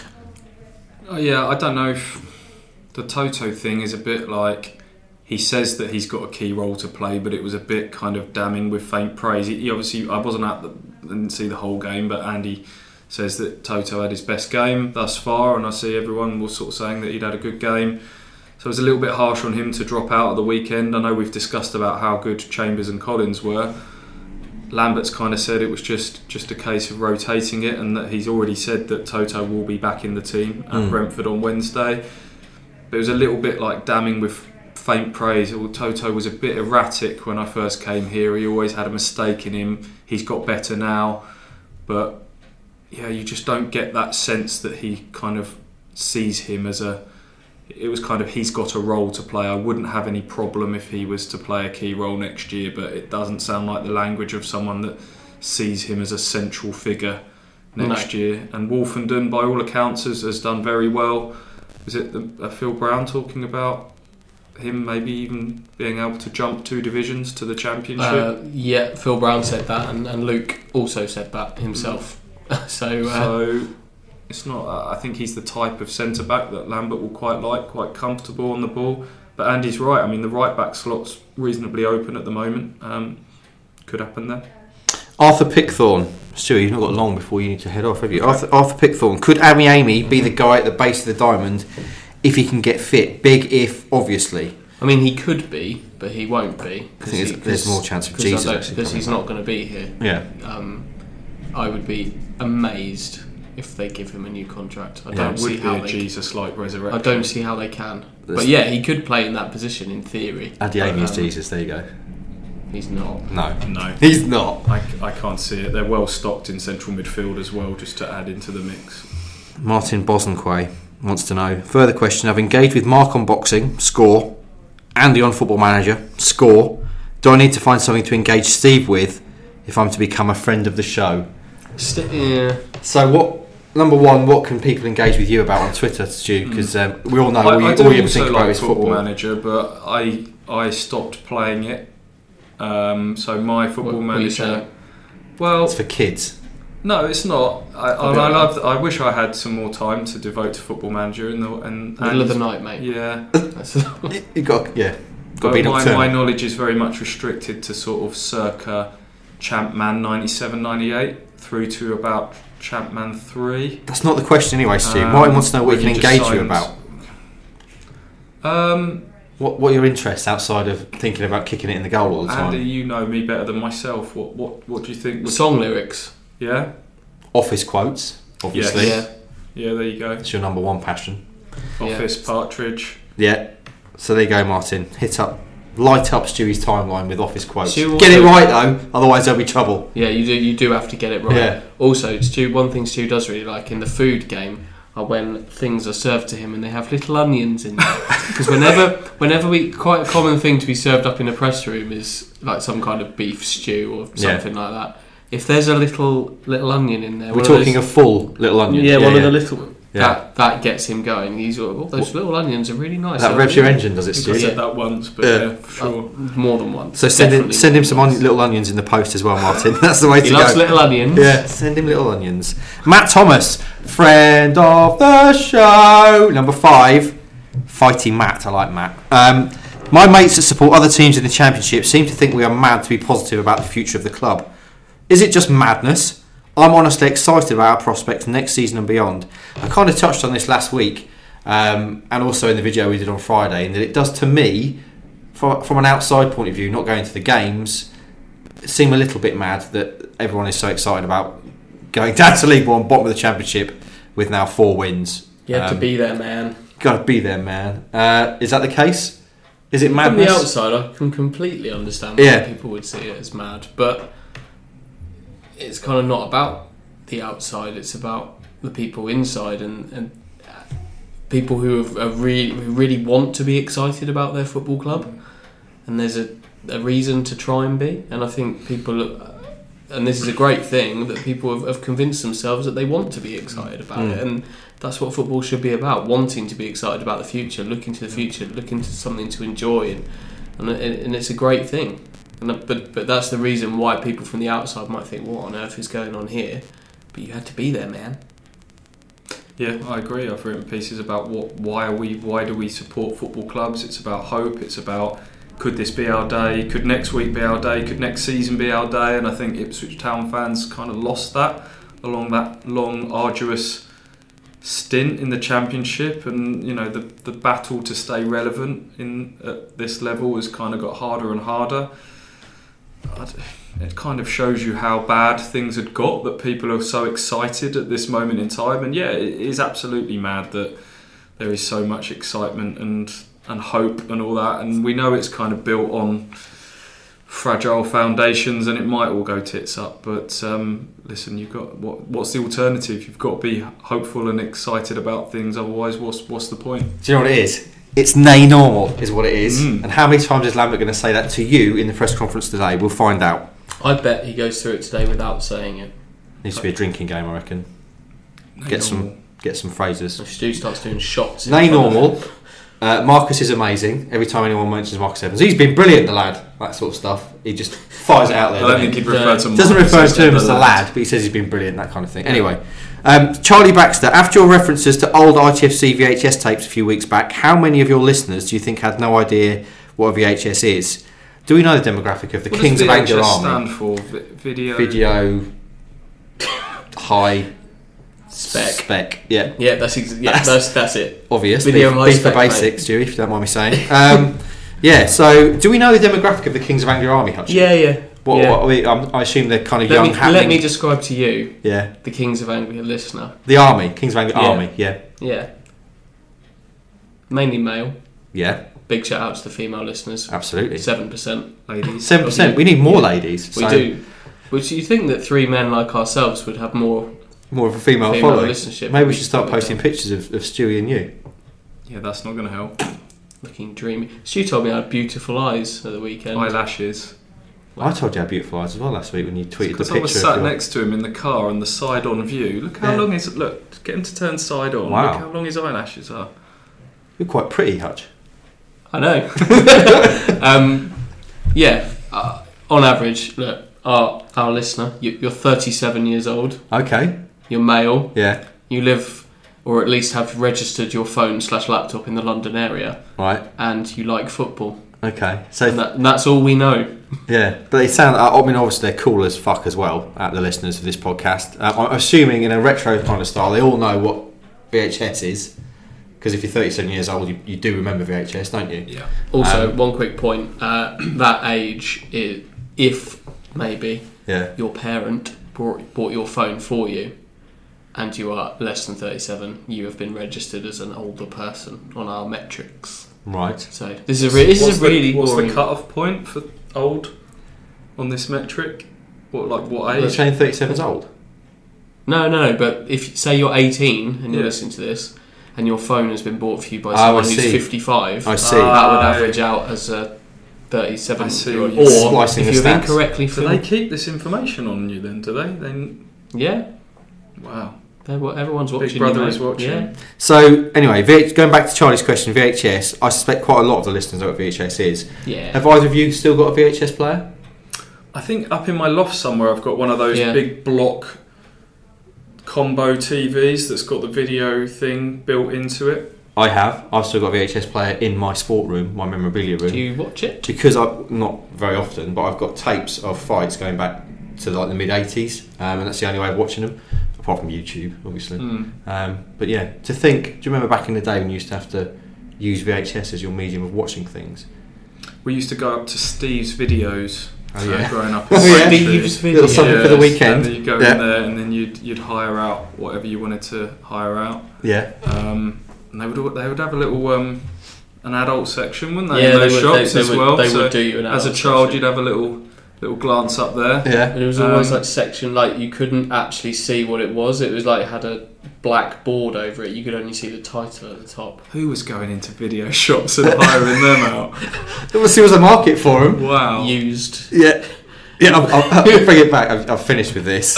Oh, yeah, I don't know if the Toto thing is a bit like, he says that he's got a key role to play, but it was a bit kind of damning with faint praise. He, he obviously, I wasn't at the, didn't see the whole game, but Andy says that Toto had his best game thus far, and I see everyone was sort of saying that he'd had a good game. So it was a little bit harsh on him to drop out at the weekend. I know we've discussed about how good Chambers and Collins were. Lambert's kind of said it was just, just a case of rotating it, and that he's already said that Toto will be back in the team at Mm. Brentford on Wednesday. But it was a little bit like damning with faint praise. Well, Toto was a bit erratic when I first came here. He always had a mistake in him. He's got better now, but yeah, you just don't get that sense that he kind of sees him as a. It was kind of, he's got a role to play. I wouldn't have any problem if he was to play a key role next year, but it doesn't sound like the language of someone that sees him as a central figure next No. year. And Wolfenden, by all accounts, has, has done very well. Was it the, uh, Phil Brown talking about him maybe even being able to jump two divisions to the Championship? Uh, yeah, Phil Brown said that, and, and Luke also said that himself. so, uh, So it's not. Uh, I think he's the type of centre back that Lambert will quite like, quite comfortable on the ball. But Andy's right. I mean, the right back slot's reasonably open at the moment. Um, could happen there. Arthur Pickthorne. Stuart, you've not got long before you need to head off, have you? Arthur, Arthur Pickthorne. Could Amy Amy be the guy at the base of the diamond if he can get fit? Big if, obviously. I mean, he could be, but he won't be. I think there's, there's more chance of Jesus actually because coming he's back. not going to be here. Yeah. Um, I would be amazed if they give him a new contract. I That don't would see be how a they. Jesus-like resurrection. I don't see how they can. There's- But yeah, he could play in that position in theory. Andy Amy is Um, Jesus, there you go. He's not. No. No. He's not. I, I can't see it. They're well stocked in central midfield as well, just to add into the mix. Martin Bosnquay wants to know. Further question. I've engaged with Mark on boxing, score, Andy on Football Manager, score. Do I need to find something to engage Steve with if I'm to become a friend of the show? St- yeah. So what... Number one, what can people engage with you about on Twitter, Stu? Because um, we all know I, all you, I do all you ever also think about like is Football football. Manager, but I I stopped playing it. Um, so my Football What- what are you Manager. saying? Well, It's for kids. No, it's not. I, I, I love. I wish I had some more time to devote to Football Manager and the and, Middle and of the night, mate. Yeah, you got yeah. Got but to be my, nocturnal. my knowledge is very much restricted to sort of circa Champman ninety-seven ninety-eight through to about Champman three. That's not the question anyway, Stu. Um, Martin wants to know what he when can you just engage you signed- about. Um, What What are your interests outside of thinking about kicking it in the goal all the time? Andy, you know me better than myself. What What What do you think? Song lyrics. Yeah, Office quotes, obviously. Yeah. yeah. There you go. It's your number one passion. Office Partridge. Yeah. So there you go, Martin. Hit up, light up Stewie's timeline with office quotes. Stu Get it also- right though, otherwise there'll be trouble. Yeah, you do. You do have to get it right. Yeah. Also, Stu. One thing Stu does really like in the food game are when things are served to him and they have little onions in there. Because whenever, whenever we, quite a common thing to be served up in a press room is like some kind of beef stew or something like that. If there's a little little onion in there, We're one of talking those- a full little onion. Yeah, one of the little. Yeah. That that gets him going. He's all, oh, those little onions are really nice. That Oh, revs yeah. your engine, does it, I Stu? think I Yeah. said that once, but Yeah. yeah, for sure. Uh, more than once. So send him, Definitely send him more some than on, once. little onions in the post as well, Martin. That's the way He to loves go. little onions. Yeah, send him little onions. Matt Thomas, friend of the show. Number five, fighting Matt. I like Matt. Um, my mates that support other teams in the Championship seem to think we are mad to be positive about the future of the club. Is it just madness? I'm honestly excited about our prospects next season and beyond. I kind of touched on this last week, um, and also in the video we did on Friday, and that it does to me, from, from an outside point of view, not going to the games, seem a little bit mad that everyone is so excited about going down to League One, bottom of the Championship, with now four wins. You have Um, to be there, man. Got to be there, man. Uh, is that the case? Is it From madness? the outside, I can completely understand Yeah. why people would see it as mad, but it's kind of not about the outside. It's about the people inside and, and people who have, are really who really want to be excited about their football club, and there's a, a reason to try and be. And I think people, and this is a great thing, that people have, have convinced themselves that they want to be excited about Mm. it, and that's what football should be about: wanting to be excited about the future, looking to the future, looking to something to enjoy, and and, and it's a great thing. And that, but but that's the reason why people from the outside might think, "What on earth is going on here?" But you had to be there, man. Yeah, I agree. I've written pieces about what, why are we, why do we support football clubs? It's about hope. It's about, could this be our day? Could next week be our day? Could next season be our day? And I think Ipswich Town fans kind of lost that along that long, arduous stint in the Championship, and you know the the battle to stay relevant in at this level has kind of got harder and harder. I d- It kind of shows you how bad things had got, that people are so excited at this moment in time. And yeah, it is absolutely mad that there is so much excitement and, and hope and all that. And we know it's kind of built on fragile foundations and it might all go tits up. But um, listen, you've got what? What's the alternative? You've got to be hopeful and excited about things. Otherwise, what's what's the point? Do you know what it is? It's nay normal, is what it is. Mm. And how many times is Lambert going to say that to you in the press conference today? We'll find out. I bet he goes through it today without saying it. Needs to be a drinking game, I reckon. Get some, get some phrases. If Stu starts doing shots, in Nay front of normal. him. Uh, Marcus is amazing. Every time anyone mentions Marcus Evans, he's been brilliant, the lad. That sort of stuff. He just fires it out there. I don't doesn't think he? he'd refer to. Doesn't Marcus refer to him the as the lad, but he says he's been brilliant, that kind of thing. Anyway, um, Charlie Baxter, after your references to old I T F C V H S tapes a few weeks back, how many of your listeners do you think had no idea what a V H S is? Do we know the demographic of the What Kings does of V H S Anglia Army? stand for? Vi- video. Video high Spec. spec. Yeah, Yeah, that's ex- yeah, That's- that's that's it. obvious. Video Beef, high beef for spec, mate. basics, Stewie, if you don't mind me saying. Um, yeah. So, do we know the demographic of the Kings of Anglia Army, Hutch? Yeah, yeah. What, yeah. what are we, um, I assume they're kind of Let young. me, happening. let me describe to you Yeah. the Kings of Anglia listener. The army, Kings of Anglia Yeah. Army. Yeah. Yeah. Mainly male. Yeah. Big shout out to the female listeners. Absolutely. Seven percent. ladies. Seven percent. We need more ladies. We so do. Which you think that three men like ourselves would have more More of a female, female following. listenership? Maybe we should start Probably posting don't. pictures of, of Stewie and you. Yeah, that's not going to help. Looking dreamy. Stu told me I had beautiful eyes at the weekend. Eyelashes. I told you how beautiful eyes as well last week when you tweeted the Because picture. I was of sat your- next to him in the car on the side-on view. Look how Yeah. long his look. Get him to turn side on. Wow. Look how long his eyelashes are. You're quite pretty, Hutch. I know. um, yeah. Uh, on average, look, our our listener. You, you're thirty-seven years old. Okay. You're male. Yeah. You live, or at least have registered your phone slash laptop in the London area, Right. and you like football. Okay. So And, that, and that's all we know. yeah, but they sound. I mean, obviously they're cool as fuck as well. At the listeners of this podcast, uh, I'm assuming in a retro kind of style, they all know what V H S is. Because if you're thirty-seven years old, you, you do remember V H S, don't you? Yeah. Also, Um, one quick point: uh, that age, is, if maybe Yeah. your parent bought, bought your phone for you, and you are less than thirty-seven, you have been registered as an older person on our metrics. Right. So this is a re- this what's is a really the, what's boring. the cut-off point for old on this metric? What like what You're age? saying thirty-seven's old. No, no, no. But if say you're eighteen and you're Yeah. listening to this, and your phone has been bought for you by Oh, someone I who's see. fifty-five, I see. that would Ah, average out as a thirty-seven. I see year old. what you're Or splicing if the you've stats. incorrectly Do they filled, keep this information on you then? Do they? Then yeah, wow. they're what everyone's Big watching. Brother you, is mate. watching. Yeah. So anyway, V H, going back to Charlie's question, V H S. I suspect quite a lot of the listeners know what V H S is. Yeah. Have either of you still got a V H S player? I think up in my loft somewhere I've got one of those Yeah. big block combo T Vs that's got the video thing built into it. I have. I've still got a V H S player in my sport room, my memorabilia room. Do you watch it? Because I not very often, but I've got tapes of fights going back to like the mid eighties, um, and that's the only way of watching them, apart from YouTube, obviously. Mm. Um, but yeah, to think, do you remember back in the day when you used to have to use V H S as your medium of watching things? We used to go up to Steve's videos Oh, uh, yeah. growing up in Oh, yeah. Braintree. Steve's Little video. something for the weekend. And then you'd go Yeah. in there and then you'd you'd hire out whatever you wanted to hire out. Yeah. Um, and they would al- they would have a little um, an adult section, wouldn't they? Yeah, in they those would, shops they, they as would, well. they So would do you an as a adult child, section. you'd have a little little glance up there. Yeah. And it was always Um, like section like you couldn't actually see what it was. It was like it had a black board over it. You could only see the title at the top. Who was going into video shops and hiring them out? Let's see what's the market for them. Wow. Used. Yeah. Yeah, I'll, I'll, I'll bring it back. I've, I've finished with this.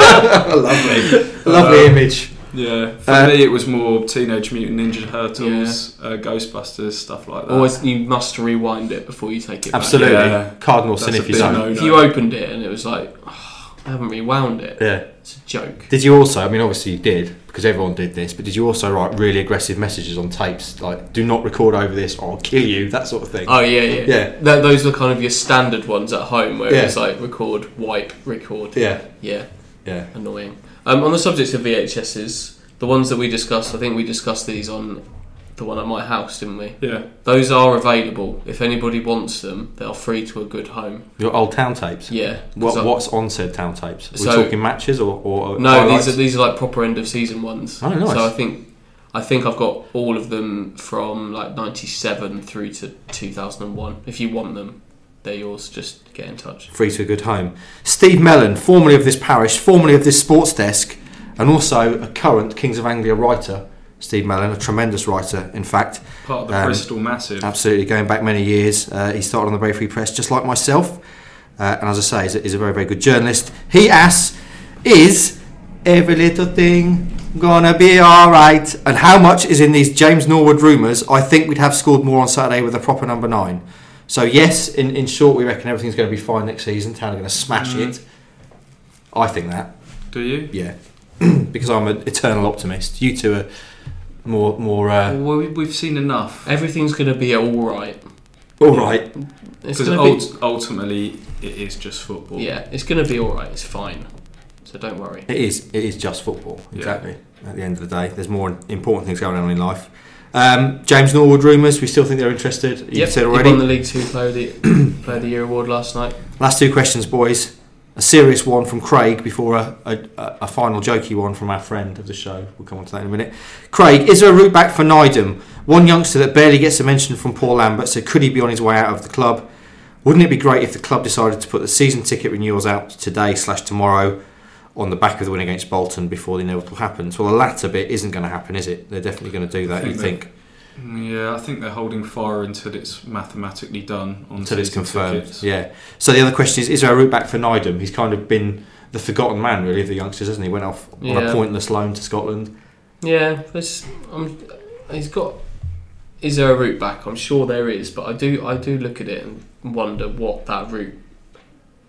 Lovely. Lovely Um, image. Yeah, for Uh, me it was more Teenage Mutant Ninja Turtles, uh, Ghostbusters, stuff like that. Always, you must rewind it before you take it back. Absolutely. Yeah. Cardinal sin That's if a you big don't. no. If you opened it and it was like, oh, I haven't rewound it. Yeah. It's a joke. Did you also, I mean, obviously you did, because everyone did this, but did you also write really aggressive messages on tapes, like, do not record over this or I'll kill you, that sort of thing? Oh yeah, yeah. Yeah. Th- those were kind of your standard ones at home, where Yeah. it's like record, wipe, record. Yeah. Yeah. Yeah. Annoying. Um, on the subject of V H S's, the ones that we discussed, I think we discussed these on the one at my house, didn't we? Yeah. Those are available. If anybody wants them, they're free to a good home. Your old town tapes? Yeah. 'cause What, I- what's on said town tapes? Are we So- talking matches or, or No, highlights? these are these are like proper end of season ones. Oh, nice. So I think I think I've got all of them from like ninety-seven through to two thousand one. If you want them, they're yours. Just get in touch. Free to a good home. Steve Mellon, formerly of this parish, formerly of this sports desk, and also a current Kings of Anglia writer. Steve Mellon, a tremendous writer, in fact. Part of the Um, Bristol Massive. Absolutely, going back many years. Uh, he started on the Brave Free Press just like myself. Uh, and as I say, he's a, he's a very, very good journalist. He asks, is every little thing gonna be alright? And how much is in these James Norwood rumours? I think we'd have scored more on Saturday with a proper number nine. So yes, in, in short, we reckon everything's going to be fine next season. Town are going to smash Mm. it. I think that, Do you? yeah. Because I'm an eternal optimist. You two are more, more uh, Well, we- we've seen enough. Everything's gonna be all right. alright. It's Because gonna be. ult- ultimately, it is just football. Yeah, it's gonna be all right. It's fine. So don't worry. It is. It is just football. Yeah. Exactly. At the end of the day, there's more important things going on in life. Um, James Norwood rumours. We still think they're interested. You Yep, said he already. won the League Two Player of the Player of the Year award last night. Last two questions, boys. A serious one from Craig before a, a, a final jokey one from our friend of the show. We'll come on to that in a minute. Craig, is there a route back for Nydam? One youngster that barely gets a mention from Paul Lambert, so could he be on his way out of the club? Wouldn't it be great if the club decided to put the season ticket renewals out today slash tomorrow on the back of the win against Bolton before the inevitable happens? Well, the latter bit isn't going to happen, is it? They're definitely going to do that, I you think think, Yeah, I think they're holding fire until it's mathematically done. On until it's season confirmed. tickets. Yeah. So the other question is, is there a route back for Nydam? He's kind of been the forgotten man, really, of the youngsters, hasn't he? Went off on Yeah. a pointless loan to Scotland. Yeah, there's, um, he's got. Is there a route back? I'm sure there is, but I do I do look at it and wonder what that route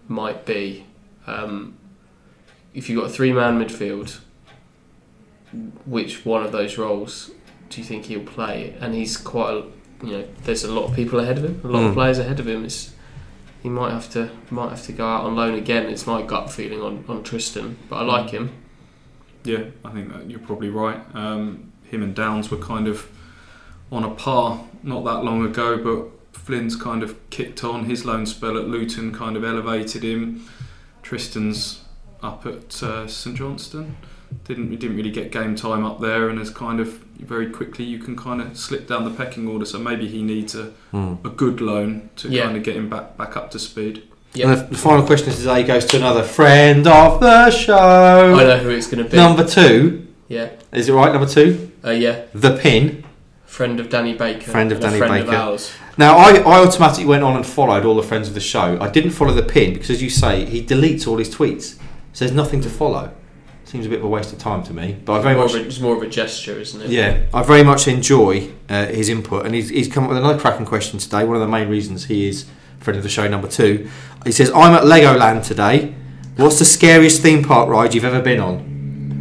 might be um, if you've got a three-man midfield, which one of those roles do you think he'll play? And he's quite a, you know, there's a lot of people ahead of him, a lot Mm. of players ahead of him. It's, he might have to might have to go out on loan again. It's my gut feeling on, on Tristan, but I like him. Yeah, I think that you're probably right. Um, him and Downs were kind of on a par not that long ago, but Flynn's kind of kicked on. His loan spell at Luton kind of elevated him. Tristan's up at uh, St Johnstone. Didn't didn't really get game time up there, and has kind of very quickly you can kind of slip down the pecking order. So maybe he needs a Mm. a good loan to Yeah. kind of get him back back up to speed. Yep. And the, the final question today goes to another friend of the show. I know who it's going to be. Number two. Yeah, Is it right? Number two. uh, yeah. The Pin. Friend of Danny Baker. Friend of and a Danny friend Baker. Of ours. Now, I, I automatically went on and followed all the friends of the show. I didn't follow the Pin because, as you say, he deletes all his tweets. So there's nothing to follow. Seems a bit of a waste of time to me. But I very More much... of a, it's more of a gesture, isn't it? Yeah, I very much enjoy uh, his input, and he's, he's come up with another cracking question today. One of the main reasons he is friend of the show, number two. He says, "I'm at Legoland today. What's the scariest theme park ride you've ever been on?"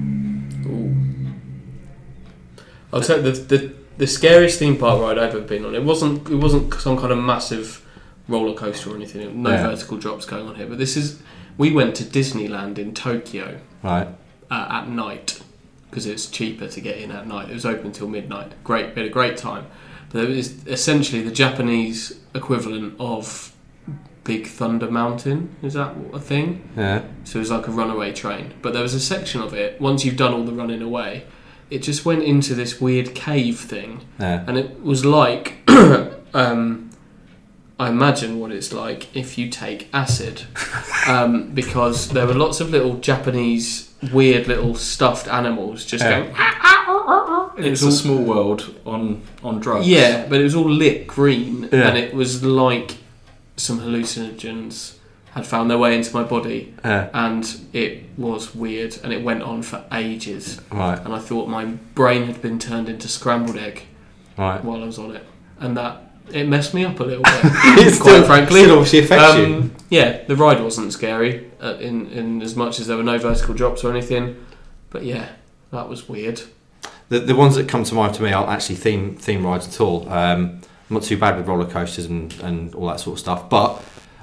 Ooh. I'll tell you the, the the scariest theme park ride I've ever been on. It wasn't it wasn't some kind of massive roller coaster or anything. No Yeah. vertical drops going on here. But this is we went to Disneyland in Tokyo Right. uh, at night because it's cheaper to get in at night. It was open until midnight. Great, we had a great time. But it was essentially the Japanese equivalent of Big Thunder Mountain. Is that a thing? Yeah. So it was like a runaway train. But there was a section of it, once you've done all the running away, it just went into this weird cave thing. Yeah. And it was like, um, I imagine what it's like if you take acid. Um, because there were lots of little Japanese, weird little stuffed animals just Yeah. going... It's all- a small world on on drugs. Yeah, but it was all lit green, Yeah. and it was like some hallucinogens had found their way into my body, Yeah. and it was weird, and it went on for ages, Right. and I thought my brain had been turned into scrambled egg Right. while I was on it, and that it messed me up a little bit, It's quite still, frankly. still obviously affects you. Um, yeah, the ride wasn't scary uh, in in as much as there were no vertical drops or anything, but yeah, that was weird. The, the ones that come to mind to me aren't actually theme theme rides at all. Um, I'm not too bad with roller coasters and, and all that sort of stuff, but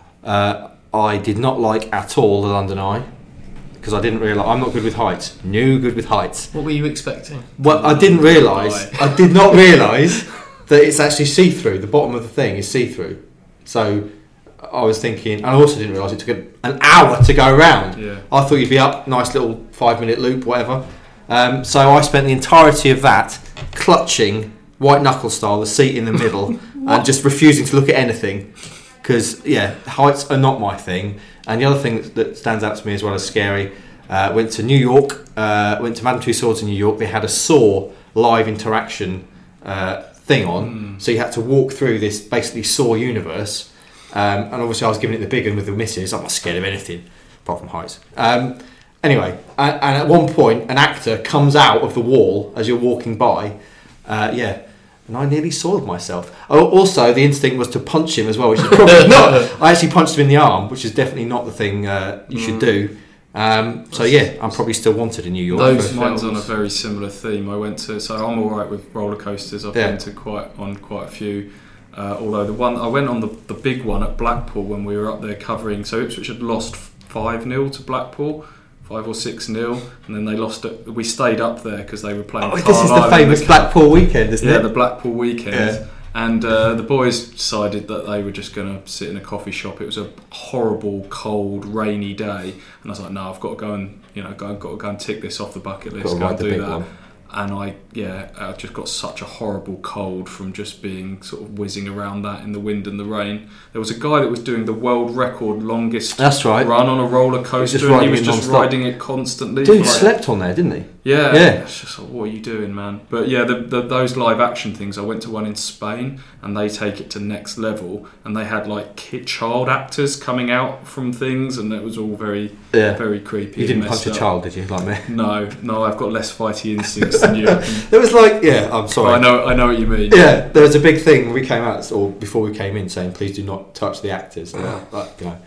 uh, I did not like at all the London Eye because I didn't realise I'm not good with heights. No good with heights. What were you expecting? Well, I didn't realise. I did not realise that it's actually see through. The bottom of the thing is see through. So I was thinking, and I also didn't realise it took an an hour to go round. Yeah. I thought you'd be up, nice little five minute loop, whatever. Um, so I spent the entirety of that clutching, white knuckle style, the seat in the middle, and just refusing to look at anything. Because, yeah, heights are not my thing. And the other thing that, that stands out to me as well as scary, uh, went to New York, uh, went to Madame Tussauds in New York. They had a Saw live interaction uh, thing on. Mm. So you had to walk through this basically Saw universe. Um, and obviously I was giving it the big one with the missus. I'm not scared of anything, apart from heights. Um, Anyway, and, and at one point, an actor comes out of the wall as you're walking by. Uh, yeah, and I nearly soiled myself. Oh, also, the instinct was to punch him as well, which is probably not. I actually punched him in the arm, which is definitely not the thing uh, you should do. Um, so yeah, I'm probably still wanted in New York. Those for- Mine's films. on a very similar theme. I went to, so I'm all right with roller coasters. I've Yeah. been to quite on quite a few. Uh, although the one I went on the the big one at Blackpool when we were up there covering. So Ipswich had lost five nil to Blackpool. Five or six nil, and then they lost it. We stayed up there because they were playing. Oh, this is the Carlisle in famous cup. Blackpool weekend, isn't Yeah, it? the Blackpool weekend. Yeah. And uh, the boys decided that they were just going to sit in a coffee shop. It was a horrible, cold, rainy day, and I was like, "No, I've got to go and you know, go, I've got to go and tick this off the bucket list. Got to Go ride and the do big that." one. And I, yeah, I just got such a horrible cold from just being sort of whizzing around that in the wind and the rain. There was a guy that was doing the world record longest That's right. run on a roller coaster, just and he riding was it just non-stop. riding it constantly. Dude for like- slept on there, didn't he? yeah, Yeah. It's just like, what are you doing, man? But yeah, the, the, those live action things. I went to one in Spain, and they take it to next level. And they had like kid, child actors coming out from things, and it was all very, Yeah. very creepy. You and didn't messed punch a up. child, did you? Like me. No, no, I've got less fighty instincts than you. It was like, yeah, I'm sorry. I know, I know what you mean. Yeah, there was a big thing when we came out, or before we came in, saying please do not touch the actors. And, like, you know,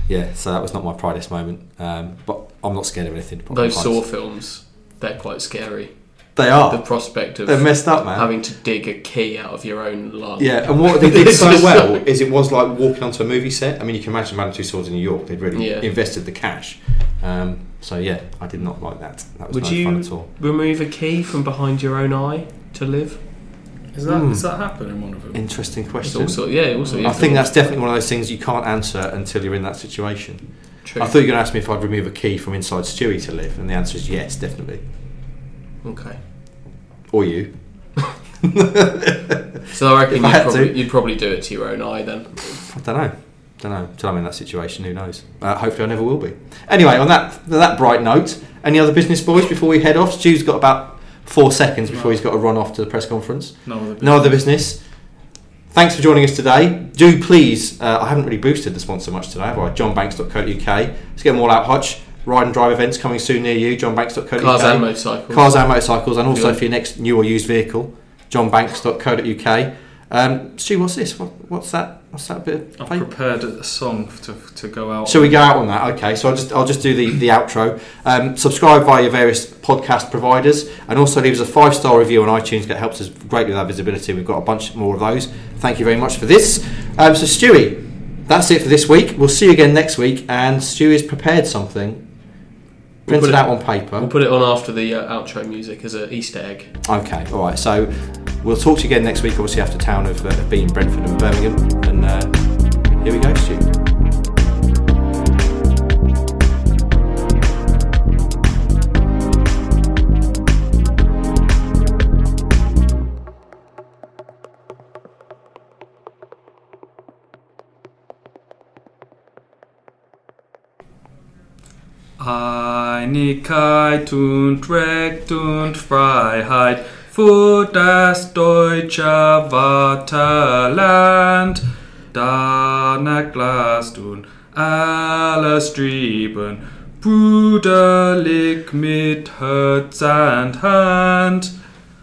yeah, so that was not my proudest moment. Um, but I'm not scared of anything. Those Saw films, they're quite scary. They are. The prospect of They're messed up, man. having to dig a key out of your own lung. Yeah, and what they did so well is it was like walking onto a movie set. I mean, you can imagine Madame Tussauds in New York. They'd really Yeah. invested the cash. Um, so yeah, I did not like that. That was Would no you fun at all. remove a key from behind your own eye to live? Is that Hmm. does that happen in one of them? Interesting It's question. also, yeah, also. I think that's definitely one of those things you can't answer until you're in that situation. true. I thought you were going to ask me if I'd remove a key from inside Stewie to live, and the answer is yes, definitely. Okay. Or you. So I reckon If I you'd had probably, to. you'd probably do it to your own eye then. I don't know. Don't know. Until I'm in that situation, who knows? Uh, hopefully, I never will be. Anyway, on that that bright note, any other business, boys, before we head off? Stu's got about four seconds before No. he's got to run off to the press conference. No other No other business. Thanks for joining us today. Do please, uh, I haven't really boosted the sponsor much today, have I? john banks dot co dot uk. Let's get them all out, Hutch. Ride and drive events coming soon near you, john banks dot co dot uk. Cars and motorcycles. Cars and motorcycles, and also Good. for your next new or used vehicle, john banks dot co dot uk. Um, Stu, what's this? What, what's that? What's that bit of I've paper? prepared a song to to go out. Shall we go out on that? Okay, so I'll just I'll just do the, the outro. Um, subscribe via your various podcast providers, and also leave us a five star review on iTunes. That helps us greatly with our visibility. We've got a bunch more of those. Thank you very much for this. Um, so Stewie, that's it for this week. We'll see you again next week. And Stewie's prepared something, We'll printed put it- out on paper. We'll put it on after the uh, outro music as an Easter egg. Okay, all right. So we'll talk to you again next week. Obviously after Town have uh, been Brentford and Birmingham, and uh, here we go, Stu. Einigkeit und Recht und Freiheit für das deutsche Vaterland. Danach lasst uns alle streben, brüderlich mit Herz und Hand.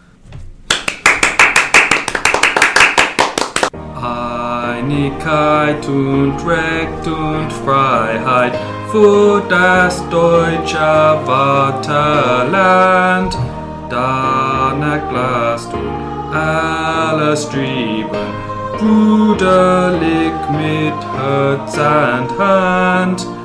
Einigkeit und Recht und Freiheit für das deutsche Vaterland. Danach lasst uns alle streben, brüderlich mit Herz und Hand.